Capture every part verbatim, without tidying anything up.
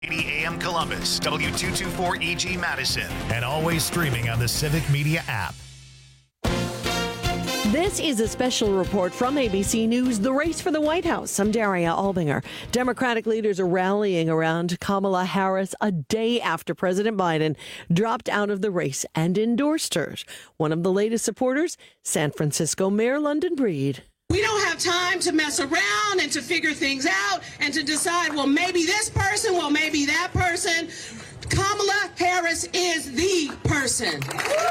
eighty A M Columbus, W two twenty-four E G Madison, and always streaming on the Civic Media app. This is a special report from A B C News, the race for the White House. I'm Daria Albinger. Democratic leaders are rallying around Kamala Harris a day after President Biden dropped out of the race and endorsed her. One of the latest supporters, San Francisco Mayor London Breed. We don't have time to mess around and to figure things out and to decide, well, maybe this person, well, maybe that person. Kamala Harris is the person.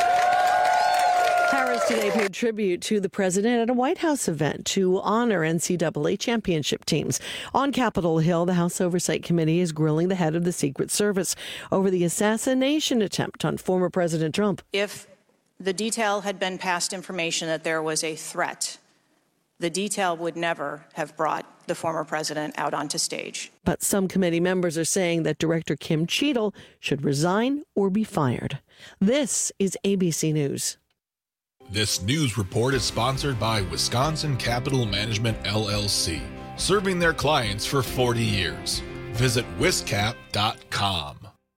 Harris today paid tribute to the president at a White House event to honor N C double A championship teams. On Capitol Hill, the House Oversight Committee is grilling the head of the Secret Service over the assassination attempt on former President Trump. If the detail had been past information that there was a threat, the detail would never have brought the former president out onto stage. But some committee members are saying that Director Kim Cheadle should resign or be fired. This is A B C News. This news report is sponsored by Wisconsin Capital Management, L L C, serving their clients for forty years. Visit wiscap dot com.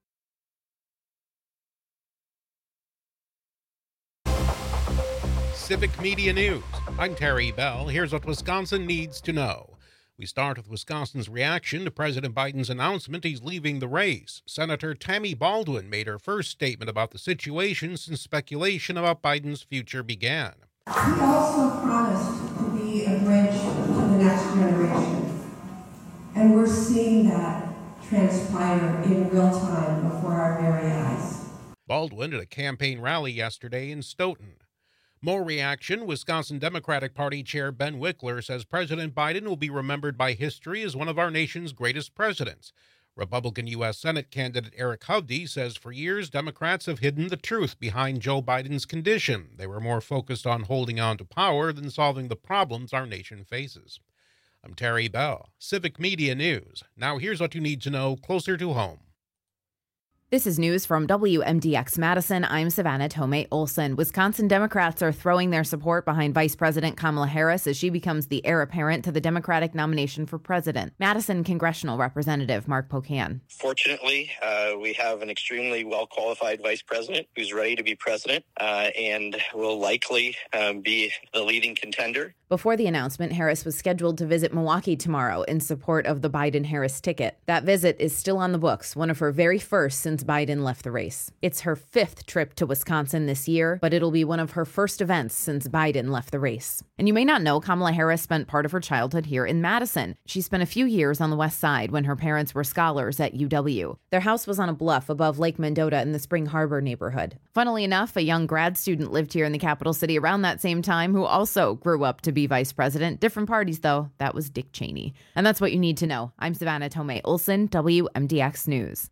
Civic Media News. I'm Terry Bell. Here's what Wisconsin needs to know. We start with Wisconsin's reaction to President Biden's announcement he's leaving the race. Senator Tammy Baldwin made her first statement about the situation since speculation about Biden's future began. He also promised to be a bridge to the next generation. And we're seeing that transpire in real time before our very eyes. Baldwin at a campaign rally yesterday in Stoughton. More reaction. Wisconsin Democratic Party Chair Ben Wickler says President Biden will be remembered by history as one of our nation's greatest presidents. Republican U S Senate candidate Eric Hovde says for years Democrats have hidden the truth behind Joe Biden's condition. They were more focused on holding on to power than solving the problems our nation faces. I'm Terry Bell, Civic Media News. Now here's what you need to know closer to home. This is news from W M D X Madison. I'm Savannah Tomei Olson. Wisconsin Democrats are throwing their support behind Vice President Kamala Harris as she becomes the heir apparent to the Democratic nomination for president. Madison Congressional Representative Mark Pocan. Fortunately, uh, we have an extremely well-qualified vice president who's ready to be president uh, and will likely um, be the leading contender. Before the announcement, Harris was scheduled to visit Milwaukee tomorrow in support of the Biden-Harris ticket. That visit is still on the books, one of her very first since Biden left the race. It's her fifth trip to Wisconsin this year, but it'll be one of her first events since Biden left the race. And you may not know, Kamala Harris spent part of her childhood here in Madison. She spent a few years on the west side when her parents were scholars at U W. Their house was on a bluff above Lake Mendota in the Spring Harbor neighborhood. Funnily enough, a young grad student lived here in the capital city around that same time who also grew up to be vice president. Different parties, though. That was Dick Cheney. And that's what you need to know. I'm Savannah Tomei Olson, W M D X News.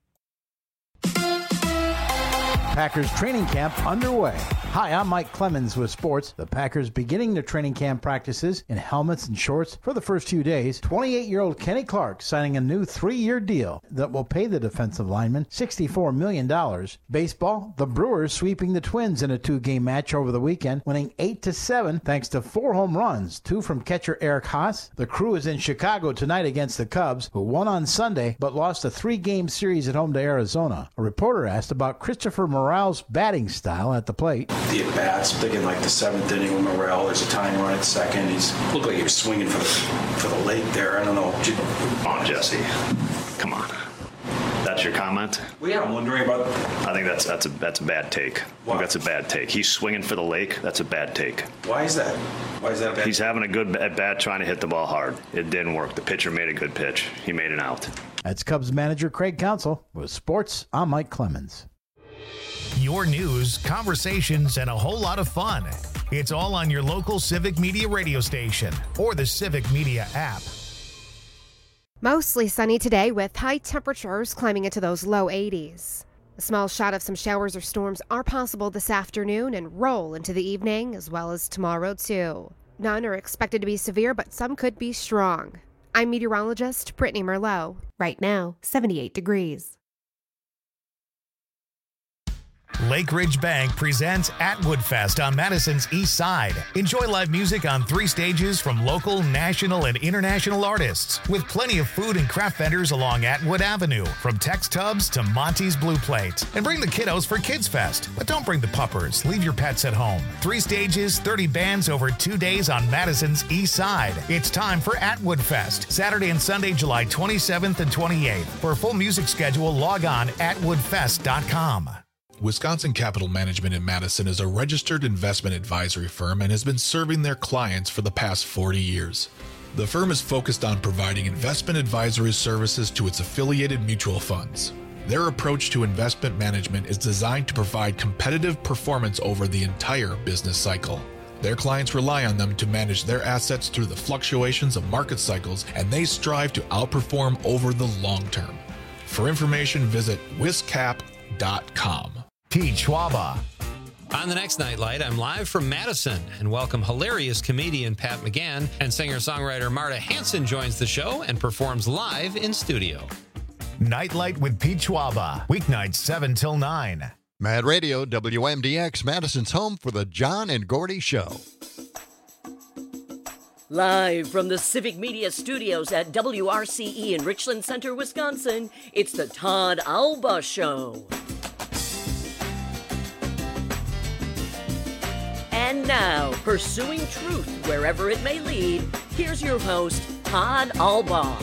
Packers training camp underway. Hi, I'm Mike Clemens with sports. The Packers beginning their training camp practices in helmets and shorts for the first few days. twenty-eight-year-old Kenny Clark signing a new three-year deal that will pay the defensive lineman sixty-four million dollars. Baseball, the Brewers sweeping the Twins in a two-game match over the weekend, winning eight to seven thanks to four home runs, two from catcher Eric Haas. The Crew is in Chicago tonight against the Cubs, who won on Sunday but lost a three-game series at home to Arizona. A reporter asked about Christopher Morale's batting style at the plate. The at-bats, thinking like the seventh inning with Morale, there's a tying run at second. He's looked like he was swinging for the, for the lake there. I don't know. Come on, Jesse. Come on. That's your comment? Well, yeah, I'm wondering about... I think that's that's a that's a bad take. Why? I think that's a bad take. He's swinging for the lake. That's a bad take. Why is that? Why is that a bad He's having a good at-bat trying to hit the ball hard. It didn't work. The pitcher made a good pitch. He made an out. That's Cubs manager Craig Counsell. With sports, I'm Mike Clemens. Your news, conversations, and a whole lot of fun. It's all on your local Civic Media radio station or the Civic Media app. Mostly sunny today with high temperatures climbing into those low eighties. A small shot of some showers or storms are possible this afternoon and roll into the evening as well as tomorrow too. None are expected to be severe, but some could be strong. I'm meteorologist Brittany Merlot. Right now, seventy-eight degrees. Lake Ridge Bank presents Atwood Fest on Madison's East Side. Enjoy live music on three stages from local, national, and international artists, with plenty of food and craft vendors along Atwood Avenue, from Tex Tubs to Monty's Blue Plate. And bring the kiddos for Kids Fest, but don't bring the puppers. Leave your pets at home. Three stages, thirty bands over two days on Madison's East Side. It's time for Atwood Fest, Saturday and Sunday, July twenty-seventh and twenty-eighth. For a full music schedule, log on atwood fest dot com. Wisconsin Capital Management in Madison is a registered investment advisory firm and has been serving their clients for the past forty years. The firm is focused on providing investment advisory services to its affiliated mutual funds. Their approach to investment management is designed to provide competitive performance over the entire business cycle. Their clients rely on them to manage their assets through the fluctuations of market cycles, and they strive to outperform over the long term. For information, visit wiscap dot com. Pete Schwaba. On the next Nightlight, I'm live from Madison and welcome hilarious comedian Pat McGann, and singer-songwriter Marta Hanson joins the show and performs live in studio. Nightlight with Pete Schwaba, weeknights seven till nine. Mad Radio, W M D X, Madison's home for the John and Gordy Show. Live from the Civic Media Studios at W R C E in Richland Center, Wisconsin, it's the Todd Alba Show. And now, pursuing truth wherever it may lead, here's your host, Todd Alba.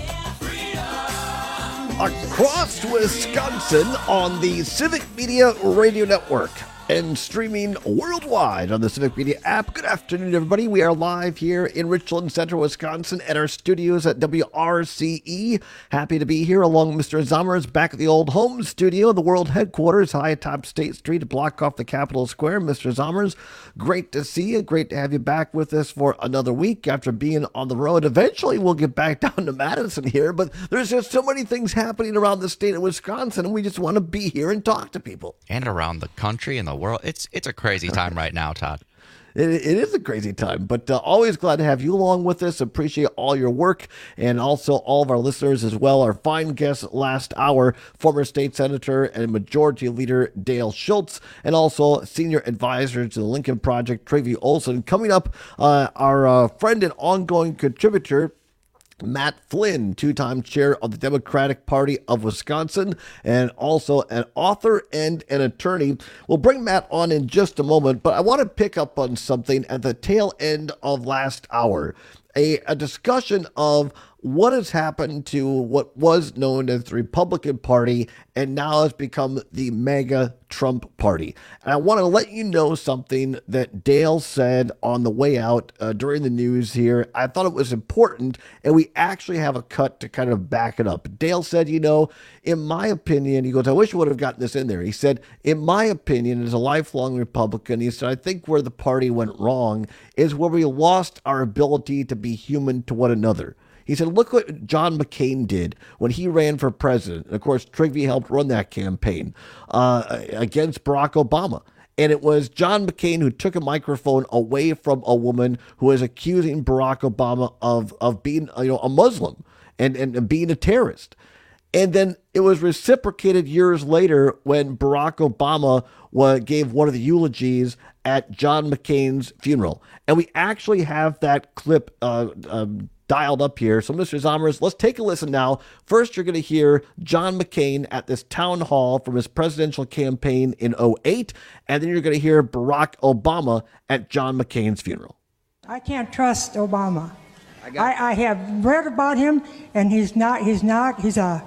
Across Wisconsin on the Civic Media Radio Network and streaming worldwide on the Civic Media app. Good afternoon, everybody. We are live here in Richland Center, Wisconsin at our studios at W R C E. Happy to be here along with Mister Zommers back at the old home studio, the world headquarters, high atop State Street, a block off the Capitol Square. Mister Zommers, great to see you. Great to have you back with us for another week after being on the road. Eventually, we'll get back down to Madison here, but there's just so many things happening around the state of Wisconsin, and we just want to be here and talk to people. And around the country and the world. It's it's a crazy time right now, Todd. It, it is a crazy time, but uh, always glad to have you along with us. Appreciate all your work, and also all of our listeners as well. Our fine guest last hour, former state senator and majority leader Dale Schultz, and also senior advisor to the Lincoln Project, Travi Olson. Coming up, uh, our uh, friend and ongoing contributor, Matt Flynn, two-time chair of the Democratic Party of Wisconsin, and also an author and an attorney. We'll bring Matt on in just a moment, but I want to pick up on something at the tail end of last hour, a, a discussion of what has happened to what was known as the Republican Party and now has become the MAGA Trump Party. And I want to let you know something that Dale said on the way out uh, during the news here. I thought it was important, and we actually have a cut to kind of back it up. Dale said, you know, in my opinion, he goes, I wish I would have gotten this in there. He said, in my opinion, as a lifelong Republican, he said, I think where the party went wrong is where we lost our ability to be human to one another. He said, look what John McCain did when he ran for president. And of course, Trigby helped run that campaign uh, against Barack Obama. And it was John McCain who took a microphone away from a woman who was accusing Barack Obama of, of being, you know, a Muslim and, and being a terrorist. And then it was reciprocated years later when Barack Obama wa- gave one of the eulogies at John McCain's funeral. And we actually have that clip uh, um, dialed up here. So, Mister Zommers, let's take a listen now. First, you're going to hear John McCain at this town hall from his presidential campaign in oh eight, and then you're going to hear Barack Obama at John McCain's funeral. I can't trust Obama. I, I, I have read about him, and he's not, he's not, he's a,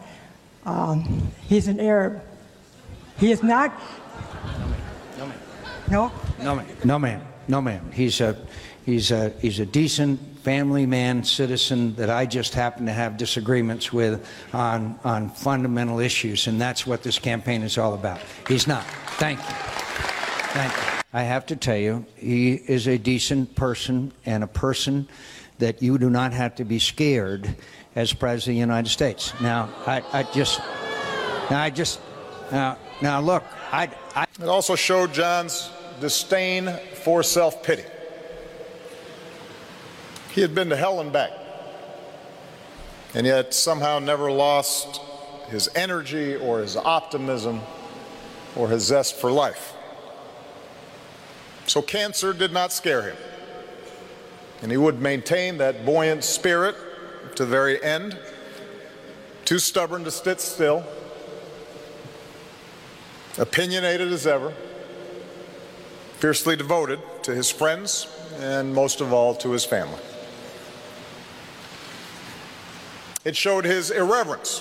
um, he's an Arab. He is not. No, ma'am. No? No, ma'am. No, ma'am. No, ma'am. He's a, he's a, he's a decent family man, citizen that I just happen to have disagreements with on, on fundamental issues, and that's what this campaign is all about. He's not. Thank you. Thank you. I have to tell you, he is a decent person and a person that you do not have to be scared as President of the United States. Now, I, I just, now I just, now, now look, I, I. It also showed John's disdain for self-pity. He had been to hell and back, and yet somehow never lost his energy or his optimism or his zest for life. So cancer did not scare him, and he would maintain that buoyant spirit to the very end, too stubborn to sit still, opinionated as ever, fiercely devoted to his friends, and most of all to his family. It showed his irreverence,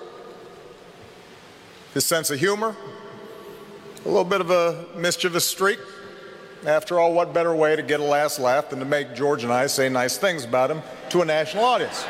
his sense of humor, a little bit of a mischievous streak. After all, what better way to get a last laugh than to make George and I say nice things about him to a national audience?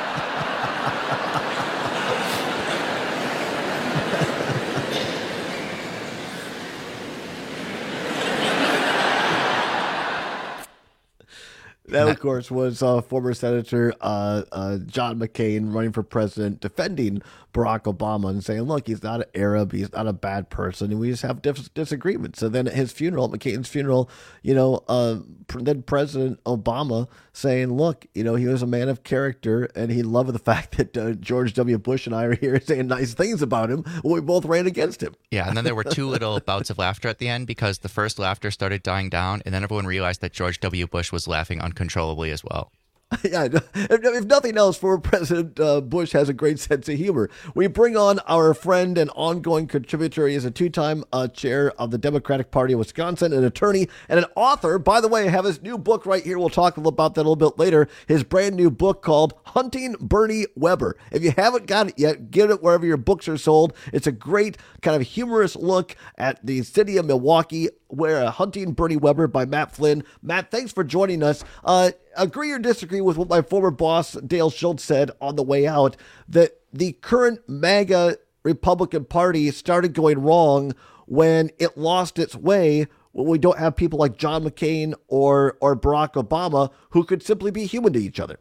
That, of course, was uh, former Senator uh, uh, John McCain running for president, defending Barack Obama and saying, look, he's not an Arab, he's not a bad person, and we just have dis- disagreements. So then at his funeral, McCain's funeral, you know, uh, then President Obama saying, look, you know, he was a man of character, and he loved the fact that uh, George W. Bush and I are here saying nice things about him when we both ran against him. Yeah, and then there were two little bouts of laughter at the end because the first laughter started dying down, and then everyone realized that George W. Bush was laughing uncontrollably as well. Yeah, if, if nothing else, former President uh, Bush has a great sense of humor. We bring on our friend and ongoing contributor. He is a two-time uh, chair of the Democratic Party of Wisconsin, an attorney, and an author. By the way, I have his new book right here. We'll talk about that a little bit later. His brand new book called Hunting Bernie Weber. If you haven't got it yet, get it wherever your books are sold. It's a great kind of humorous look at the city of Milwaukee, where uh, Hunting Bernie Weber by Matt Flynn. Matt, thanks for joining us. Uh, agree or disagree with what my former boss, Dale Schultz, said on the way out, that the current MAGA Republican Party started going wrong when it lost its way, when we don't have people like John McCain or, or Barack Obama who could simply be human to each other.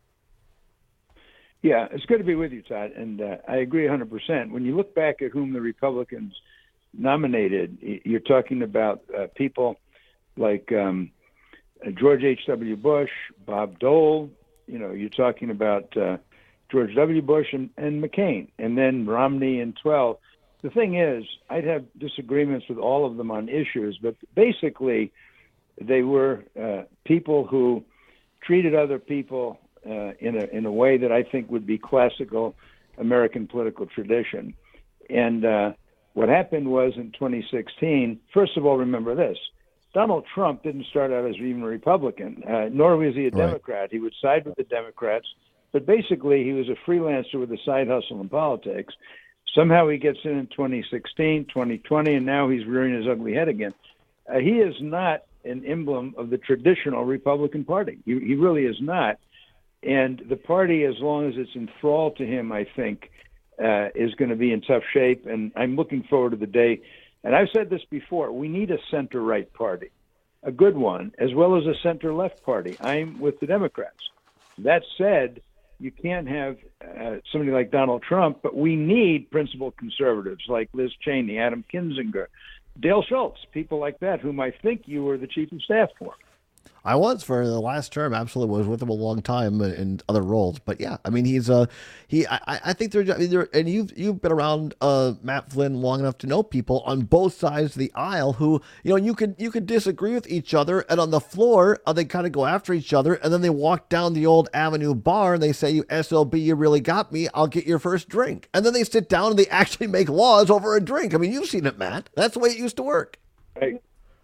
Yeah, it's good to be with you, Todd, and uh, I agree one hundred percent. When you look back at whom the Republicans nominated, you're talking about uh, people like um, George H W. Bush, Bob Dole, you know, you're talking about uh, George W. Bush and, and McCain, and then Romney in twelve. The thing is, I'd have disagreements with all of them on issues, but basically they were uh, people who treated other people uh, in a in a way that I think would be classical American political tradition. And uh, what happened was in twenty sixteen, first of all, remember this. Donald Trump didn't start out as even a Republican, uh, nor was he a Democrat. Right. He would side with the Democrats, but basically he was a freelancer with a side hustle in politics. Somehow he gets in in twenty sixteen, twenty twenty, and now he's rearing his ugly head again. Uh, he is not an emblem of the traditional Republican Party. He, he really is not. And the party, as long as it's enthralled to him, I think, uh, is going to be in tough shape. And I'm looking forward to the day. And I've said this before, we need a center-right party, a good one, as well as a center-left party. I'm with the Democrats. That said, you can't have uh, somebody like Donald Trump, but we need principled conservatives like Liz Cheney, Adam Kinzinger, Dale Schultz, people like that, whom I think you were the chief of staff for. I was for the last term. Absolutely, was with him a long time in other roles. But yeah, I mean, he's uh he. I, I think there's I mean, there, and you've you've been around uh Matt Flynn long enough to know people on both sides of the aisle who, you know, you could you could disagree with each other, and on the floor uh, they kind of go after each other, and then they walk down the old Avenue bar and they say, "You S O B, you really got me. I'll get your first drink," and then they sit down and they actually make laws over a drink. I mean, you've seen it, Matt. That's the way it used to work. Right.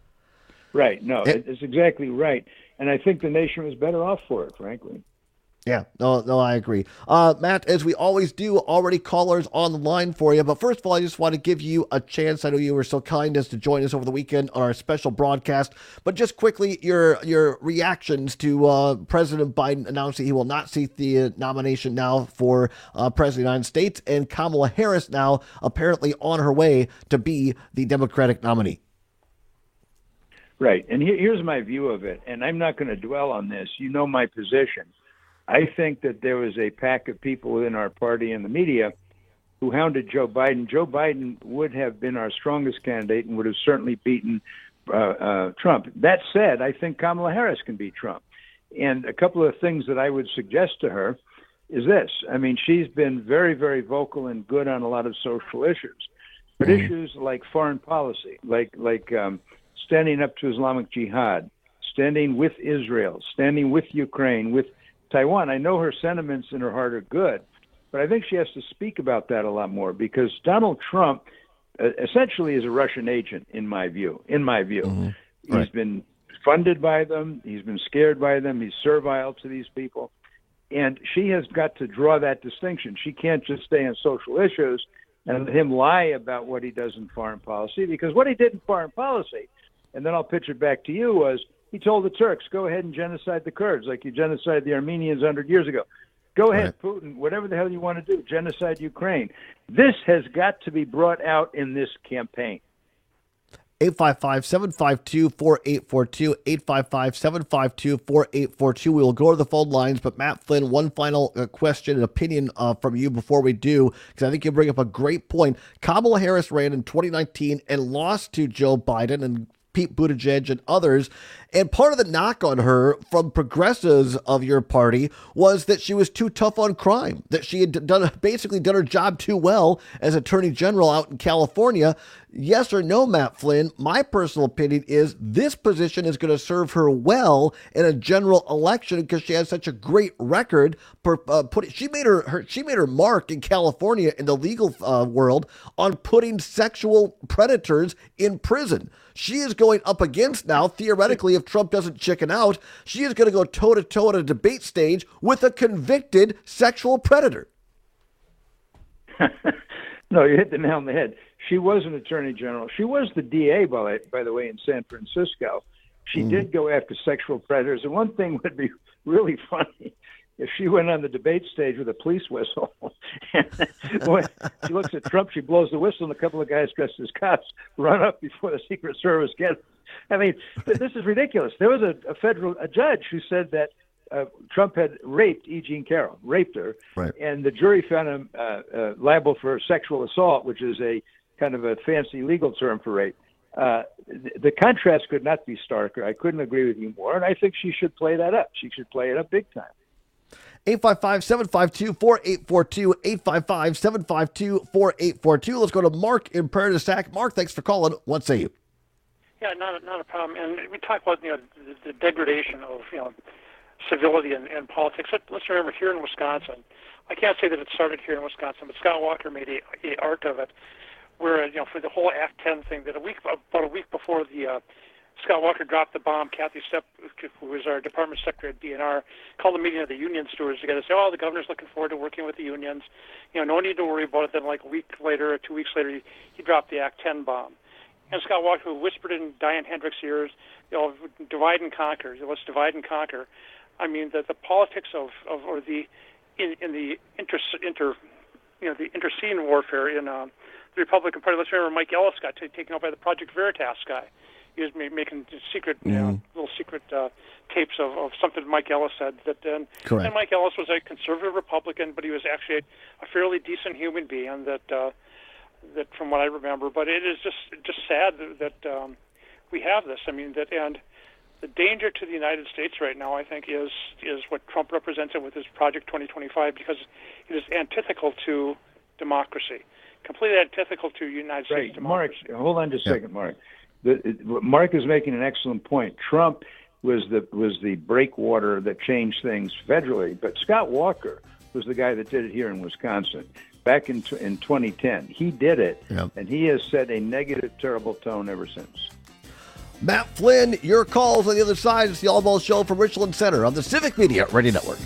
Right. No, it, it's exactly right. And I think the nation was better off for it, frankly. Yeah, no, no, I agree. Uh, Matt, as we always do, already callers on the line for you. But first of all, I just want to give you a chance. I know you were so kind as to join us over the weekend on our special broadcast. But just quickly, your your reactions to uh, President Biden announcing he will not seek the nomination now for uh, President of the United States, and Kamala Harris now apparently on her way to be the Democratic nominee. Right. And here, here's my view of it. And I'm not going to dwell on this. You know my position. I think that there was a pack of people within our party and the media who hounded Joe Biden. Joe Biden would have been our strongest candidate and would have certainly beaten uh, uh, Trump. That said, I think Kamala Harris can beat Trump. And a couple of things that I would suggest to her is this. I mean, she's been very, very vocal and good on a lot of social issues. But mm. issues like foreign policy, like like um, standing up to Islamic Jihad, standing with Israel, standing with Ukraine, with Taiwan. I know her sentiments in her heart are good, but I think she has to speak about that a lot more, because Donald Trump uh, essentially is a Russian agent, in my view. In my view, mm-hmm. Right. He's been funded by them. He's been scared by them. He's servile to these people. And she has got to draw that distinction. She can't just stay on social issues and let him lie about what he does in foreign policy, because what he did in foreign policy, and then I'll pitch it back to you, was he told the Turks, go ahead and genocide the Kurds like you genocided the Armenians one hundred years ago. Go ahead, right. Putin, whatever the hell you want to do, genocide Ukraine. This has got to be brought out in this campaign. eight five five, seven five two, four eight four two, eight five five, seven five two, four eight four two. We will go to the phone lines, but Matt Flynn, one final uh, question and opinion uh, from you before we do, because I think you bring up a great point. Kamala Harris ran in twenty nineteen and lost to Joe Biden and Pete Buttigieg and others. And part of the knock on her from progressives of your party was that she was too tough on crime, that she had done basically done her job too well as Attorney General out in California. Yes or no, Matt Flynn? My personal opinion is this position is going to serve her well in a general election because she has such a great record. Per, uh, put, she made her, her she made her mark in California in the legal uh, world on putting sexual predators in prison. She is going up against now, theoretically, if Trump doesn't chicken out, she is going to go toe-to-toe at a debate stage with a convicted sexual predator. No, you hit the nail on the head. She was an attorney general. She was the D A, by, by the way, in San Francisco. She mm. did go after sexual predators. And one thing would be really funny if she went on the debate stage with a police whistle. When she looks at Trump, she blows the whistle, and a couple of guys dressed as cops run up before the Secret Service gets. I mean, this is ridiculous. There was a, a federal a judge who said that uh, Trump had raped E. Jean Carroll, raped her, right. and the jury found him uh, uh, liable for sexual assault, which is a kind of a fancy legal term for rape. Uh, the, the contrast could not be starker. I couldn't agree with you more, and I think she should play that up. She should play it up big time. eight five five, seven five two, four eight four two, eight five five, seven five two, four eight four two. Let's go to Mark in Prairie du Sac. Mark, thanks for calling. What say you? Yeah, not a, not a problem. And we talk about, you know, the, the degradation of, you know, civility and, and politics. Let, let's remember, here in Wisconsin, I can't say that it started here in Wisconsin, but Scott Walker made a, a art of it, where, you know, for the whole Act ten thing, that a week about a week before the uh, Scott Walker dropped the bomb, Kathy Stepp, who was our department secretary at D N R, called a meeting of the union stewards together to say, oh, the governor's looking forward to working with the unions. You know, no need to worry about it. Then like a week later or two weeks later, he, he dropped the Act ten bomb. And Scott Walker, who whispered in Diane Hendricks' ears, you know, divide and conquer. Let's divide and conquer. I mean, the, the politics of, of or the in, in the inter, inter you know the interscene warfare in uh, the Republican Party. Let's remember Mike Ellis got t- taken out by the Project Veritas guy. He was ma- making secret, mm-hmm. you know, little secret uh, tapes of, of something Mike Ellis said. That then, Correct. And Mike Ellis was a conservative Republican, but he was actually a, a fairly decent human being. That uh, that, from what I remember, but it is just just sad that, that um, we have this. I mean, that and the danger to the United States right now, I think, is is what Trump represents it with his Project twenty twenty-five, because it is antithetical to democracy, completely antithetical to United right. States democracy. Mark, hold on just a second, Mark. The, Mark is making an excellent point. Trump was the was the breakwater that changed things federally, but Scott Walker was the guy that did it here in Wisconsin back in in twenty ten. He did it, yep. and he has set a negative, terrible tone ever since. Matt Flynn, your calls on the other side. It's the All Ball Show from Richland Center on the Civic Media Radio Network.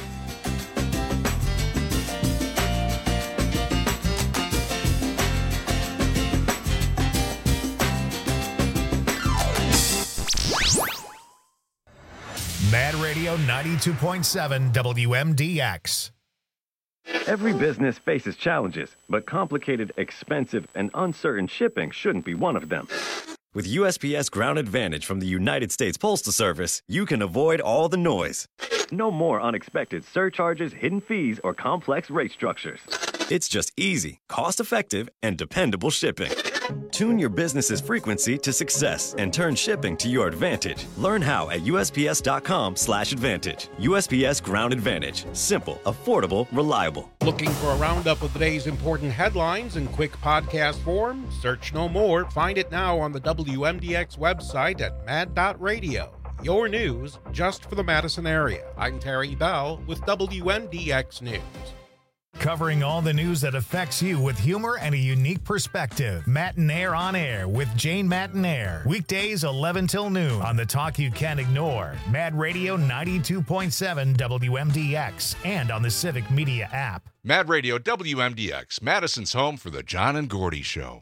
Mad Radio ninety-two point seven W M D X. Every business faces challenges, but complicated, expensive, and uncertain shipping shouldn't be one of them. With U S P S Ground Advantage from the United States Postal Service, you can avoid all the noise. No more unexpected surcharges, hidden fees, or complex rate structures. It's just easy, cost-effective, and dependable shipping. Tune your business's frequency to success and turn shipping to your advantage. Learn how at U S P S dot com slash advantage. U S P S Ground Advantage. Simple, affordable, reliable. Looking for a roundup of the day's important headlines in quick podcast form? Search no more. Find it now on the W M D X website at mad dot radio. Your news just for the Madison area. I'm Terry Bell with W M D X News. Covering all the news that affects you with humor and a unique perspective. Matinaire on Air with Jane Matinaire. Weekdays eleven till noon on the talk you can't ignore. Mad Radio ninety-two point seven W M D X and on the Civic Media app. Mad Radio W M D X, Madison's home for the John and Gordy Show.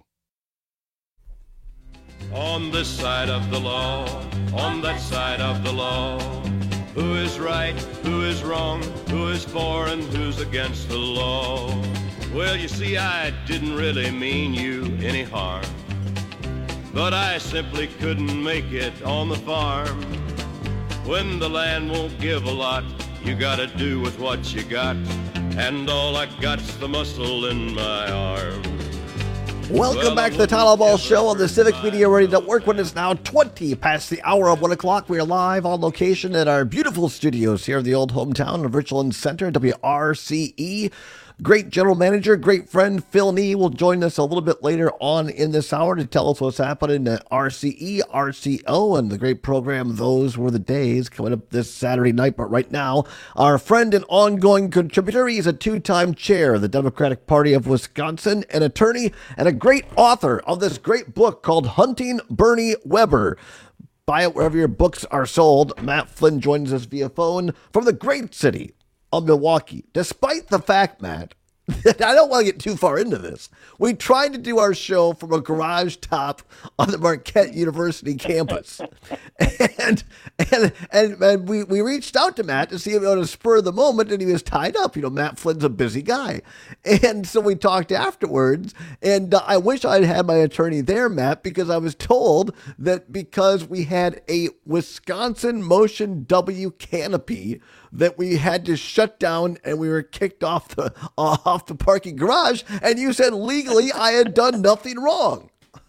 On this side of the law, on that side of the law. Who is right, who is wrong, who is for and who's against the law? Well, you see, I didn't really mean you any harm, but I simply couldn't make it on the farm. When the land won't give a lot, you gotta do with what you got, and all I got's the muscle in my arm. Welcome back to the Tyler Ball Show on the Civic Media Radio Network. When it's now twenty past the hour of one o'clock, we are live on location at our beautiful studios here in the old hometown of Richland Center, W R C E. Great general manager, great friend Phil Nee will join us a little bit later on in this hour to tell us what's happening at R C E, R C O, and the great program Those Were the Days coming up this Saturday night. But right now, our friend and ongoing contributor, he's a two-time chair of the Democratic Party of Wisconsin, an attorney, and a great author of this great book called Hunting Bernie Weber. Buy it wherever your books are sold. Matt Flynn joins us via phone from the great city of Milwaukee. Despite the fact, Matt, that I don't want to get too far into this, we tried to do our show from a garage top on the Marquette University campus. and, and and and we, we reached out to Matt to see if he would spur the moment, and he was tied up. You know, Matt Flynn's a busy guy. And so we talked afterwards, and uh, I wish I'd had my attorney there, Matt, because I was told that because we had a Wisconsin Motion W canopy that we had to shut down and we were kicked off the uh, off the parking garage, and you said legally I had done nothing wrong.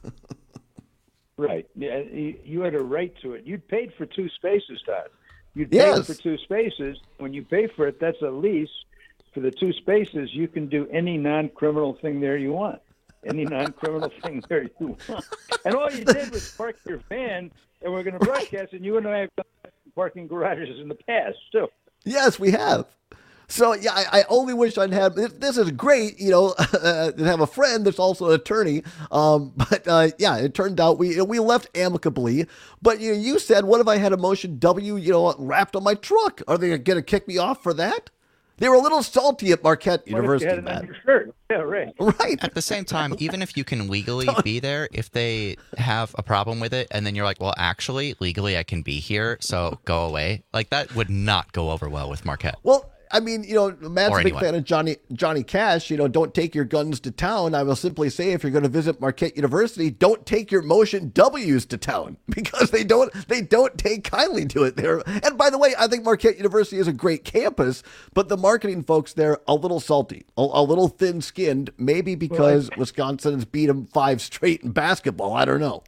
Right. Yeah, you, you had a right to it. You'd paid for two spaces, Todd. You'd yes. paid for two spaces. When you pay for it, that's a lease. For the two spaces, you can do any non-criminal thing there you want. Any non-criminal thing there you want. And all you did was park your van, and we're going to broadcast, and you and I have done parking garages in the past, too. Yes, we have. So, yeah, I, I only wish I'd had, this, this is great, you know, uh, to have a friend that's also an attorney. Um, but, uh, yeah, it turned out we we left amicably. But, you know, you said, what if I had a Motion W, you know, wrapped on my truck? Are they going to kick me off for that? They were a little salty at Marquette what University, if you had it Matt. on your shirt? Yeah, right. Right. At the same time, even if you can legally be there, if they have a problem with it, and then you're like, well, actually, legally I can be here, so go away. Like, that would not go over well with Marquette. Well, I mean, you know, Matt's Or a big anyone. fan of Johnny Johnny Cash. You know, don't take your guns to town. I will simply say, if you're going to visit Marquette University, don't take your Motion W's to town, because they don't they don't take kindly to it there. And by the way, I think Marquette University is a great campus, but the marketing folks there a little salty, a, a little thin-skinned, maybe because Well, I- Wisconsin's beat them five straight in basketball. I don't know.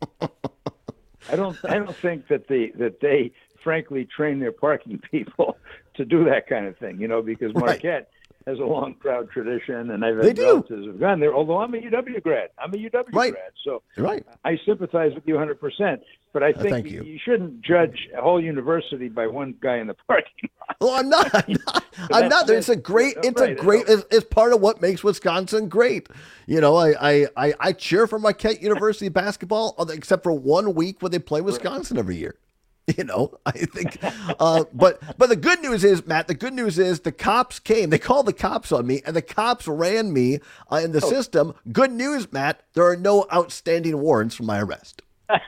I don't. I don't think that the that they frankly train their parking people to do that kind of thing. You know, because Right. Marquette has a long, proud tradition, and I've They had do. relatives who've gone there. Although I'm a U W grad, I'm a U W Right. grad, so Right. I sympathize with you one hundred percent. But I Uh, think thank you. you. shouldn't judge a whole university by one guy in the parking lot. Well, I'm not. I'm not. I'm not. It's a great. It's a Right, great. It's, it's part of what makes Wisconsin great. You know, I I I, I cheer for Marquette University basketball, except for one week when they play Wisconsin every year. You know, I think. Uh, but but the good news is, Matt. The good news is the cops came. They called the cops on me, and the cops ran me uh, in the Oh. system. Good news, Matt. There are no outstanding warrants for my arrest.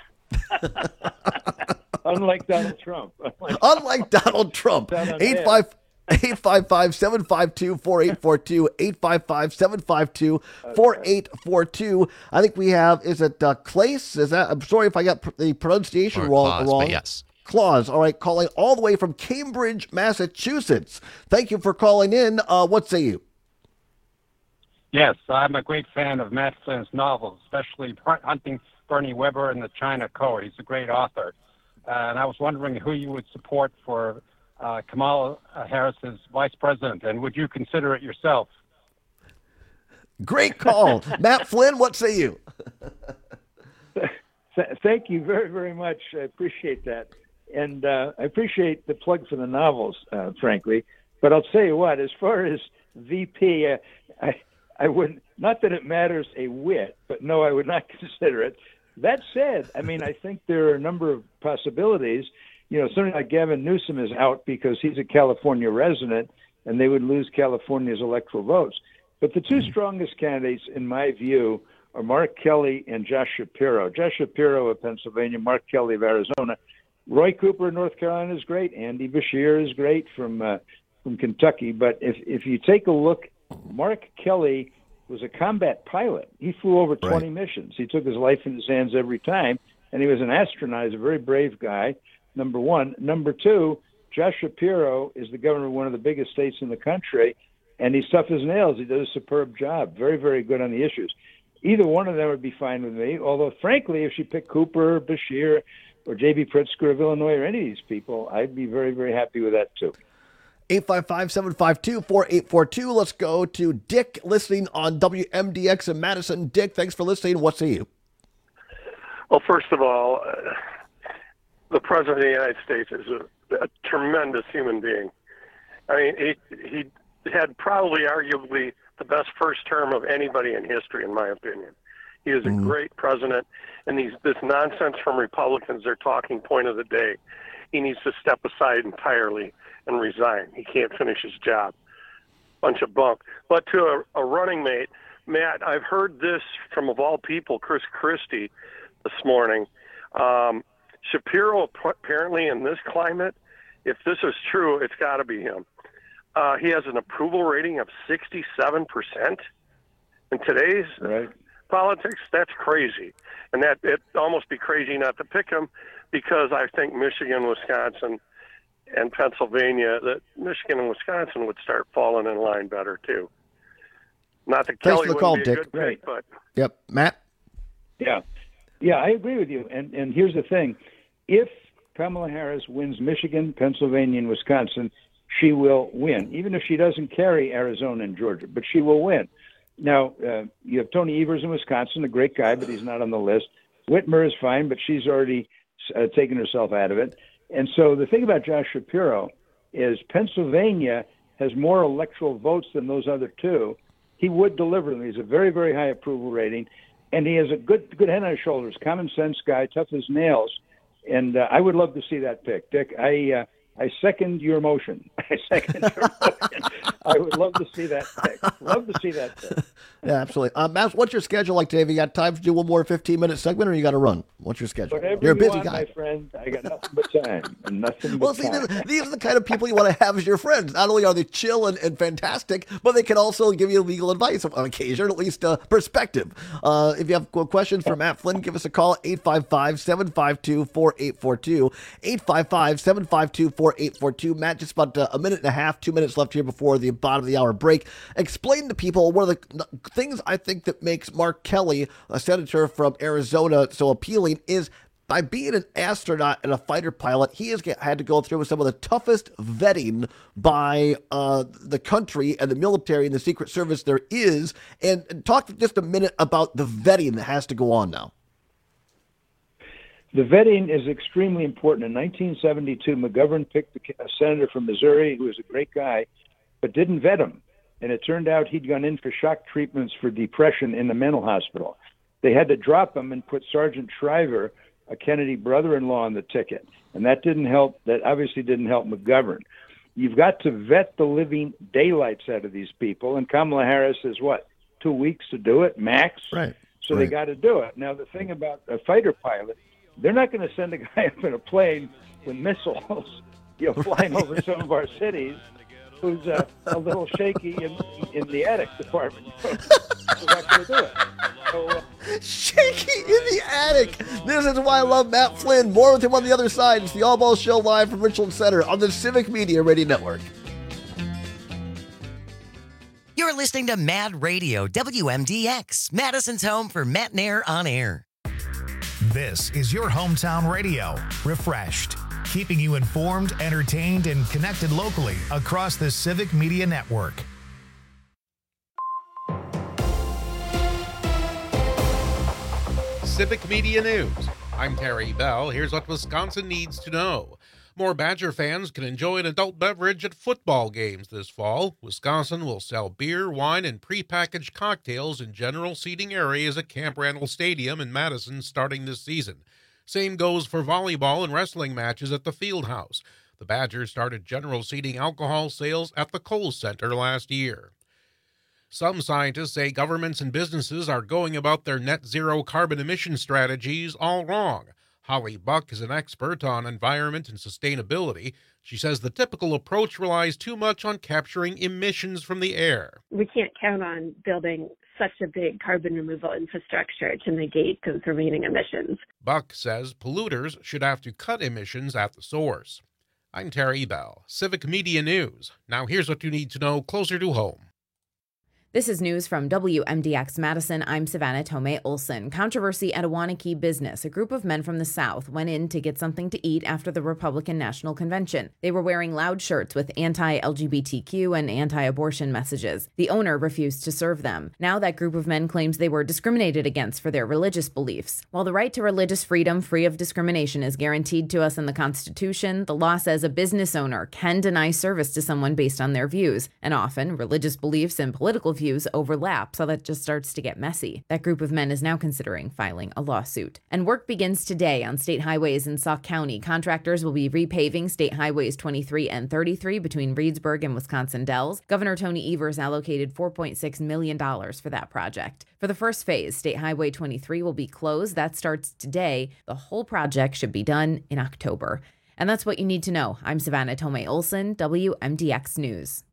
Unlike Donald Trump. Unlike, Unlike Donald Trump. Down on eight five eight five five, seven five two, four eight four two, eight five five, seven five two, four eight four two. I think we have, is it uh, Clace? Is that, I'm sorry if I got pr- the pronunciation Or wrong. Claus, wrong. but yes. Claus, all right, calling all the way from Cambridge, Massachusetts. Thank you for calling in. Uh, what say you? Yes, I'm a great fan of Matt Flynn's novels, especially Hunting Bernie Weber and the China Code. He's a great author. Uh, and I was wondering who you would support for uh, Kamala Harris's vice president, and would you consider it yourself? Great call. Matt Flynn, what say you? Thank you very, very much. I appreciate that. And uh, I appreciate the plug for the novels, uh, frankly. But I'll tell you what, as far as V P, uh, I, I wouldn't, not that it matters a whit, but no, I would not consider it. That said, I mean, I think there are a number of possibilities. You know, somebody like Gavin Newsom is out because he's a California resident, and they would lose California's electoral votes. But the two strongest candidates, in my view, are Mark Kelly and Josh Shapiro. Josh Shapiro of Pennsylvania, Mark Kelly of Arizona. Roy Cooper of North Carolina is great. Andy Beshear is great from uh, from Kentucky. But if if you take a look, Mark Kelly was a combat pilot. He flew over twenty right. missions. He took his life in his hands every time, and he was an astronaut. He's a very brave guy, number one. Number two, Josh Shapiro is the governor of one of the biggest states in the country, and he's tough as nails. He does a superb job. Very, very good on the issues. Either one of them would be fine with me, although, frankly, if she picked Cooper, Beshear, or J B. Pritzker of Illinois, or any of these people, I'd be very, very happy with that, too. eight five five, seven five two, four eight four two. Let's go to Dick listening on W M D X in Madison. Dick, thanks for listening. What say you? Well, first of all, uh, the President of the United States is a, a tremendous human being. I mean, he, he had probably arguably the best first term of anybody in history, in my opinion. He is a mm. great president, and these this nonsense from Republicans, their talking point of the day, he needs to step aside entirely and resign. He can't finish his job. Bunch of bunk. But to a, a running mate, Matt, I've heard this from, of all people, Chris Christie this morning. Um, Shapiro, apparently in this climate, if this is true, it's got to be him. Uh, he has an approval rating of sixty-seven percent. In today's right. politics, that's crazy. And that it'd almost be crazy not to pick him, because I think Michigan, Wisconsin, and Pennsylvania, that Michigan and Wisconsin would start falling in line better, too. Not that Thanks Kelly for the wouldn't call, be a Dick. good pick, Right. but... Yep. Matt? Yeah. Yeah, I agree with you. And and here's the thing. If Kamala Harris wins Michigan, Pennsylvania, and Wisconsin, she will win, even if she doesn't carry Arizona and Georgia, but she will win. Now, uh, you have Tony Evers in Wisconsin, a great guy, but he's not on the list. Whitmer is fine, but she's already uh, taken herself out of it. And so the thing about Josh Shapiro is Pennsylvania has more electoral votes than those other two. He would deliver them. He's a very, very high approval rating, and he has a good good head on his shoulders, common sense guy, tough as nails. And uh, I would love to see that pick. Dick, I uh, I second your motion. I second your motion. I would love to see that pick. Love to see that pick. Yeah, absolutely. Uh, Matt, what's your schedule like today? Have you got time to do one more fifteen-minute segment, or you got to run? What's your schedule? Whatever You're a you busy want, guy. my friend. I got nothing but time. And nothing but Well, see, time. these, these are the kind of people you want to have as your friends. Not only are they chill and, and fantastic, but they can also give you legal advice on occasion, or at least uh, perspective. Uh, if you have questions for Matt Flynn, give us a call at eight five five, seven five two, four eight four two. eight five five, seven five two, four eight four two. Matt, just about uh, a minute and a half, two minutes left here before the bottom of the hour break. Explain to people one of the things I think that makes Mark Kelly, a senator from Arizona, so appealing is by being an astronaut and a fighter pilot, he has get, had to go through some of the toughest vetting by uh, the country and the military and the Secret Service there is. And, and talk for just a minute about the vetting that has to go on now. The vetting is extremely important. In nineteen seventy-two, McGovern picked a senator from Missouri who was a great guy, but didn't vet him. And it turned out he'd gone in for shock treatments for depression in the mental hospital. They had to drop him and put Sergeant Shriver, a Kennedy brother-in-law, on the ticket. And that didn't help. That obviously didn't help McGovern. You've got to vet the living daylights out of these people. And Kamala Harris has, what, two weeks to do it, max? Right. So right. they got to do it. Now, the thing about a fighter pilot, they're not going to send a guy up in a plane with missiles, you know, flying over some of our cities, who's uh, a little shaky in in the attic department. They're not going to do it. So, uh, shaky in the attic. This is why I love Matt Flynn. More with him on the other side. It's the All Ball Show live from Richland Center on the Civic Media Radio Network. You're listening to Mad Radio, W M D X, Madison's home for Matnair on Air. This is your hometown radio, refreshed, keeping you informed, entertained, and connected locally across the Civic Media Network. Civic Media News. I'm Terry Bell. Here's what Wisconsin needs to know. More Badger fans can enjoy an adult beverage at football games this fall. Wisconsin will sell beer, wine, and prepackaged cocktails in general seating areas at Camp Randall Stadium in Madison starting this season. Same goes for volleyball and wrestling matches at the Fieldhouse. The Badgers started general seating alcohol sales at the Kohl's Center last year. Some scientists say governments and businesses are going about their net zero carbon emission strategies all wrong. Holly Buck is an expert on environment and sustainability. She says the typical approach relies too much on capturing emissions from the air. We can't count on building such a big carbon removal infrastructure to negate those remaining emissions. Buck says polluters should have to cut emissions at the source. I'm Terry Bell, Civic Media News. Now here's what you need to know closer to home. This is news from W M D X Madison. I'm Savannah Tomei Olson. Controversy at a Wanakee business. A group of men from the South went in to get something to eat after the Republican National Convention. They were wearing loud shirts with anti-L G B T Q and anti-abortion messages. The owner refused to serve them. Now that group of men claims they were discriminated against for their religious beliefs. While the right to religious freedom free of discrimination is guaranteed to us in the Constitution, the law says a business owner can deny service to someone based on their views. And often, religious beliefs and political views Views overlap, so that just starts to get messy. That group of men is now considering filing a lawsuit. And work begins today on state highways in Sauk County. Contractors will be repaving state highways twenty-three and thirty-three between Reedsburg and Wisconsin Dells. Governor Tony Evers allocated four point six million dollars for that project. For the first phase, State Highway twenty-three will be closed. That starts today. The whole project should be done in October. And that's what you need to know. I'm Savannah Tomei Olson, W M D X News.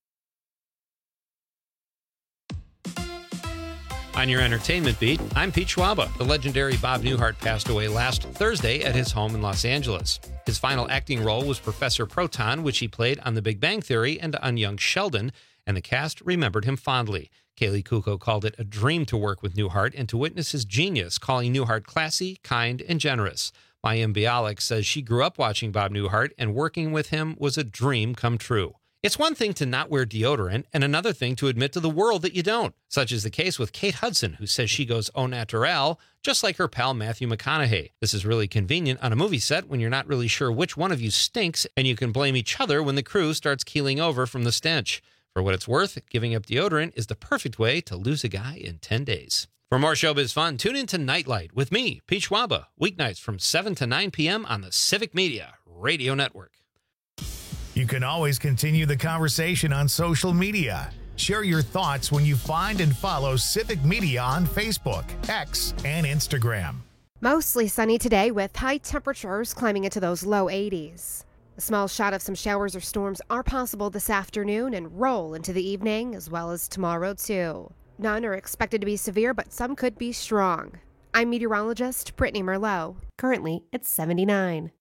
On your entertainment beat, I'm Pete Schwaba. The legendary Bob Newhart passed away last Thursday at his home in Los Angeles. His final acting role was Professor Proton, which he played on The Big Bang Theory and on Young Sheldon, and the cast remembered him fondly. Kaylee Kuko called it a dream to work with Newhart and to witness his genius, calling Newhart classy, kind, and generous. Mayim Bialik says she grew up watching Bob Newhart, and working with him was a dream come true. It's one thing to not wear deodorant and another thing to admit to the world that you don't. Such is the case with Kate Hudson, who says she goes au naturel, just like her pal Matthew McConaughey. This is really convenient on a movie set when you're not really sure which one of you stinks, and you can blame each other when the crew starts keeling over from the stench. For what it's worth, giving up deodorant is the perfect way to lose a guy in ten days. For more showbiz fun, tune in to Nightlight with me, Pete Schwaba, weeknights from seven to nine p.m. on the Civic Media Radio Network. You can always continue the conversation on social media. Share your thoughts when you find and follow Civic Media on Facebook, X, and Instagram. Mostly sunny today with high temperatures climbing into those low eighties. A small shot of some showers or storms are possible this afternoon and roll into the evening as well as tomorrow too. None are expected to be severe, but some could be strong. I'm meteorologist Brittany Merlot. Currently, it's seventy-nine.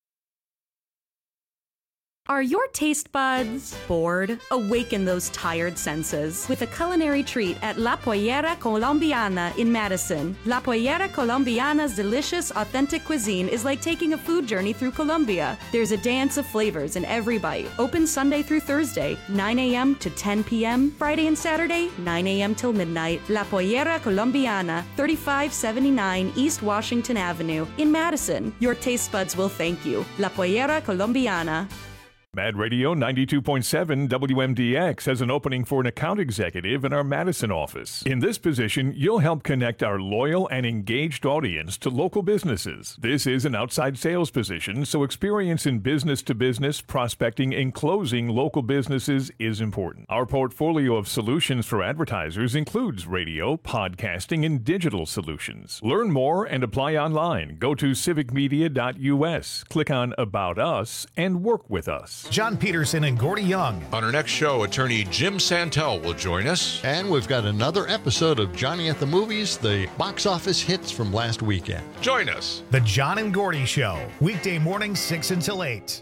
Are your taste buds bored? Awaken those tired senses with a culinary treat at La Pollera Colombiana in Madison. La Pollera Colombiana's delicious, authentic cuisine is like taking a food journey through Colombia. There's a dance of flavors in every bite. Open Sunday through Thursday, nine a.m. to ten p.m. Friday and Saturday, nine a.m. till midnight. La Pollera Colombiana, thirty-five seventy-nine East Washington Avenue in Madison. Your taste buds will thank you. La Pollera Colombiana. Mad Radio ninety-two point seven W M D X has an opening for an account executive in our Madison office. In this position, you'll help connect our loyal and engaged audience to local businesses. This is an outside sales position, so experience in business-to-business prospecting and closing local businesses is important. Our portfolio of solutions for advertisers includes radio, podcasting, and digital solutions. Learn more and apply online. Go to civic media dot u s, click on About Us, and work with us. John Peterson and Gordy Young. On our next show, attorney Jim Santel will join us. And we've got another episode of Johnny at the Movies, the box office hits from last weekend. Join us. The John and Gordy Show, weekday mornings six until eight.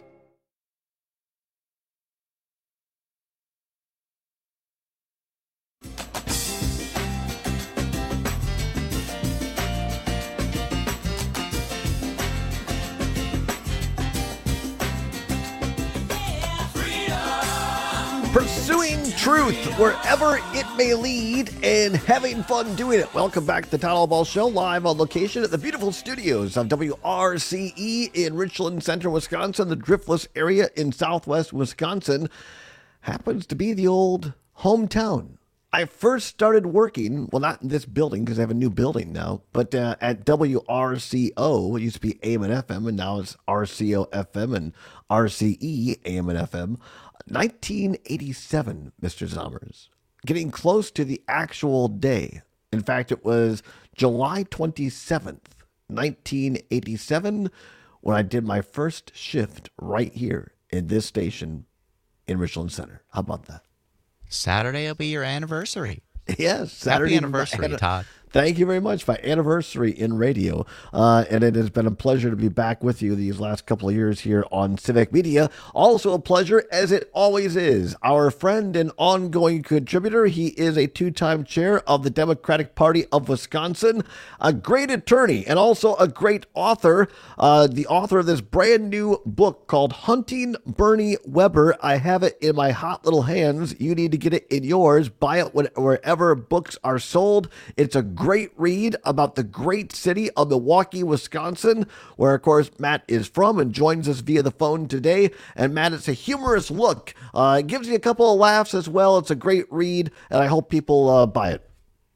truth wherever it may lead and having fun doing it. Welcome back to the Town Ball Show, live on location at the beautiful studios of W R C E in Richland Center, Wisconsin. The Driftless area in southwest Wisconsin happens to be the old hometown. I first started working, well, not in this building because I have a new building now, but uh, at W R C O. It used to be A M and F M, and now it's R C O F M and R C E A M and F M. nineteen eighty-seven, Mister Zommers. Getting close to the actual day. In fact, it was July twenty-seventh, nineteen eighty-seven, when I did my first shift right here in this station in Richland Center. How about that? Saturday will be your anniversary. Yes, Saturday. Happy anniversary, my, Todd. Thank you very much. My anniversary in radio. Uh, and it has been a pleasure to be back with you these last couple of years here on Civic Media. Also a pleasure, as it always is. Our friend and ongoing contributor, he is a two-time chair of the Democratic Party of Wisconsin, a great attorney, and also a great author. Uh, the author of this brand new book called Hunting Bernie Weber. I have it in my hot little hands. You need to get it in yours. Buy it wherever books are sold. It's a great read about the great city of Milwaukee, Wisconsin, where, of course, Matt is from and joins us via the phone today. And, Matt, it's a humorous look. Uh, it gives you a couple of laughs as well. It's a great read, and I hope people uh, buy it.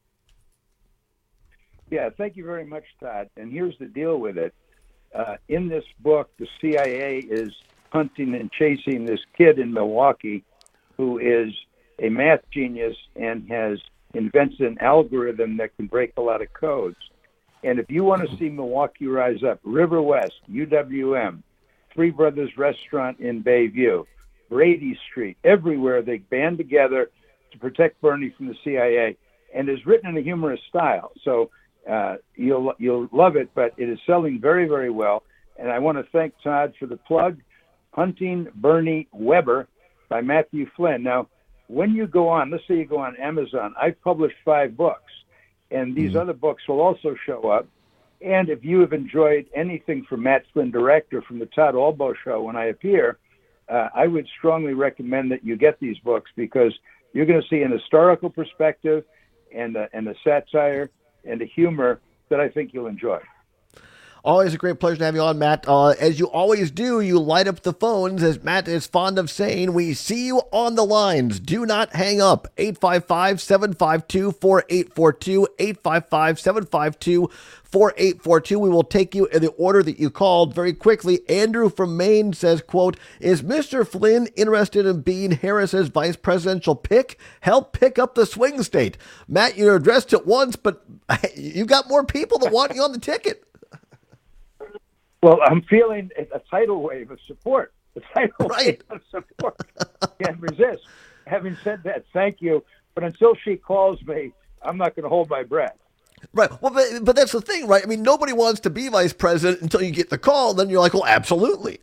Yeah, thank you very much, Todd. And here's the deal with it. Uh, in this book, the C I A is hunting and chasing this kid in Milwaukee who is a math genius and has invented an algorithm that can break a lot of codes. And if you want to see Milwaukee rise up, River West, U W M, Three Brothers Restaurant in Bayview, Brady Street, everywhere they band together to protect Bernie from the C I A, and is written in a humorous style. So uh, you'll you'll love it, but it is selling very, very well. And I want to thank Todd for the plug. Hunting Bernie Weber by Matthew Flynn. Now, when you go on, let's say you go on Amazon, I've published five books, and these mm-hmm. other books will also show up. And if you have enjoyed anything from Matt Flynn Direct or from the Todd Albo Show when I appear, uh, I would strongly recommend that you get these books because you're going to see an historical perspective and a, and a satire and a humor that I think you'll enjoy. Always a great pleasure to have you on, Matt. Uh, as you always do, you light up the phones. As Matt is fond of saying, we see you on the lines. Do not hang up. eight five five, seven five two, four eight four two, eight five five, seven five two, four eight four two. We will take you in the order that you called very quickly. Andrew from Maine says, quote, is Mister Flynn interested in being Harris's vice presidential pick? Help pick up the swing state. Matt, you addressed it once, but you got more people that want you on the ticket. Well, I'm feeling a tidal wave of support. A tidal right. wave of support. Can't resist. Having said that, thank you. But until she calls me, I'm not going to hold my breath. Right. Well, but, but that's the thing, right? I mean, nobody wants to be vice president until you get the call. Then you're like, well, absolutely.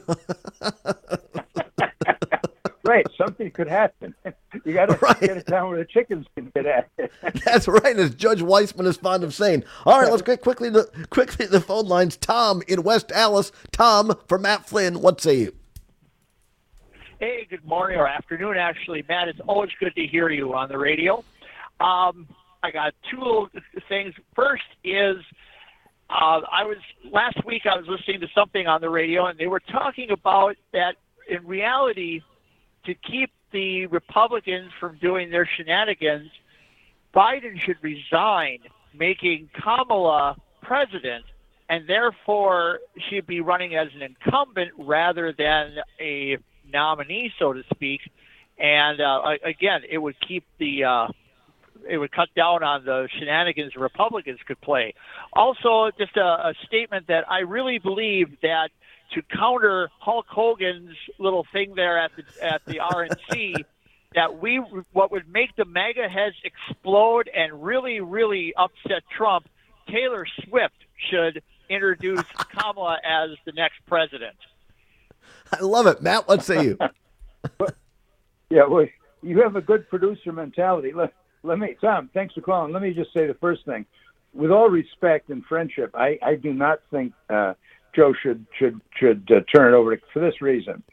Right. Something could happen. You got right. to get it down where the chickens can get at it. That's right, as Judge Weissman is fond of saying. All right, let's get quickly to, quickly to the phone lines. Tom in West Allis. Tom, for Matt Flynn, what say you? Hey, good morning or afternoon, actually. Matt, it's always good to hear you on the radio. Um, I got two little things. First is uh, I was last week I was listening to something on the radio, and they were talking about that in reality, to keep the Republicans from doing their shenanigans, Biden should resign, making Kamala president, and therefore she'd be running as an incumbent rather than a nominee, so to speak. And uh, again, it would keep the uh, it would cut down on the shenanigans Republicans could play. Also, just a, a statement that I really believe that to counter Hulk Hogan's little thing there at the at the R N C, that we what would make the MAGA heads explode and really, really upset Trump, Taylor Swift should introduce Kamala as the next president. I love it. Matt, what say you? Yeah, well, you have a good producer mentality. Let, let me, Tom, thanks for calling. Let me just say the first thing. With all respect and friendship, I, I do not think uh, Joe should should should uh, turn it over to, for this reason.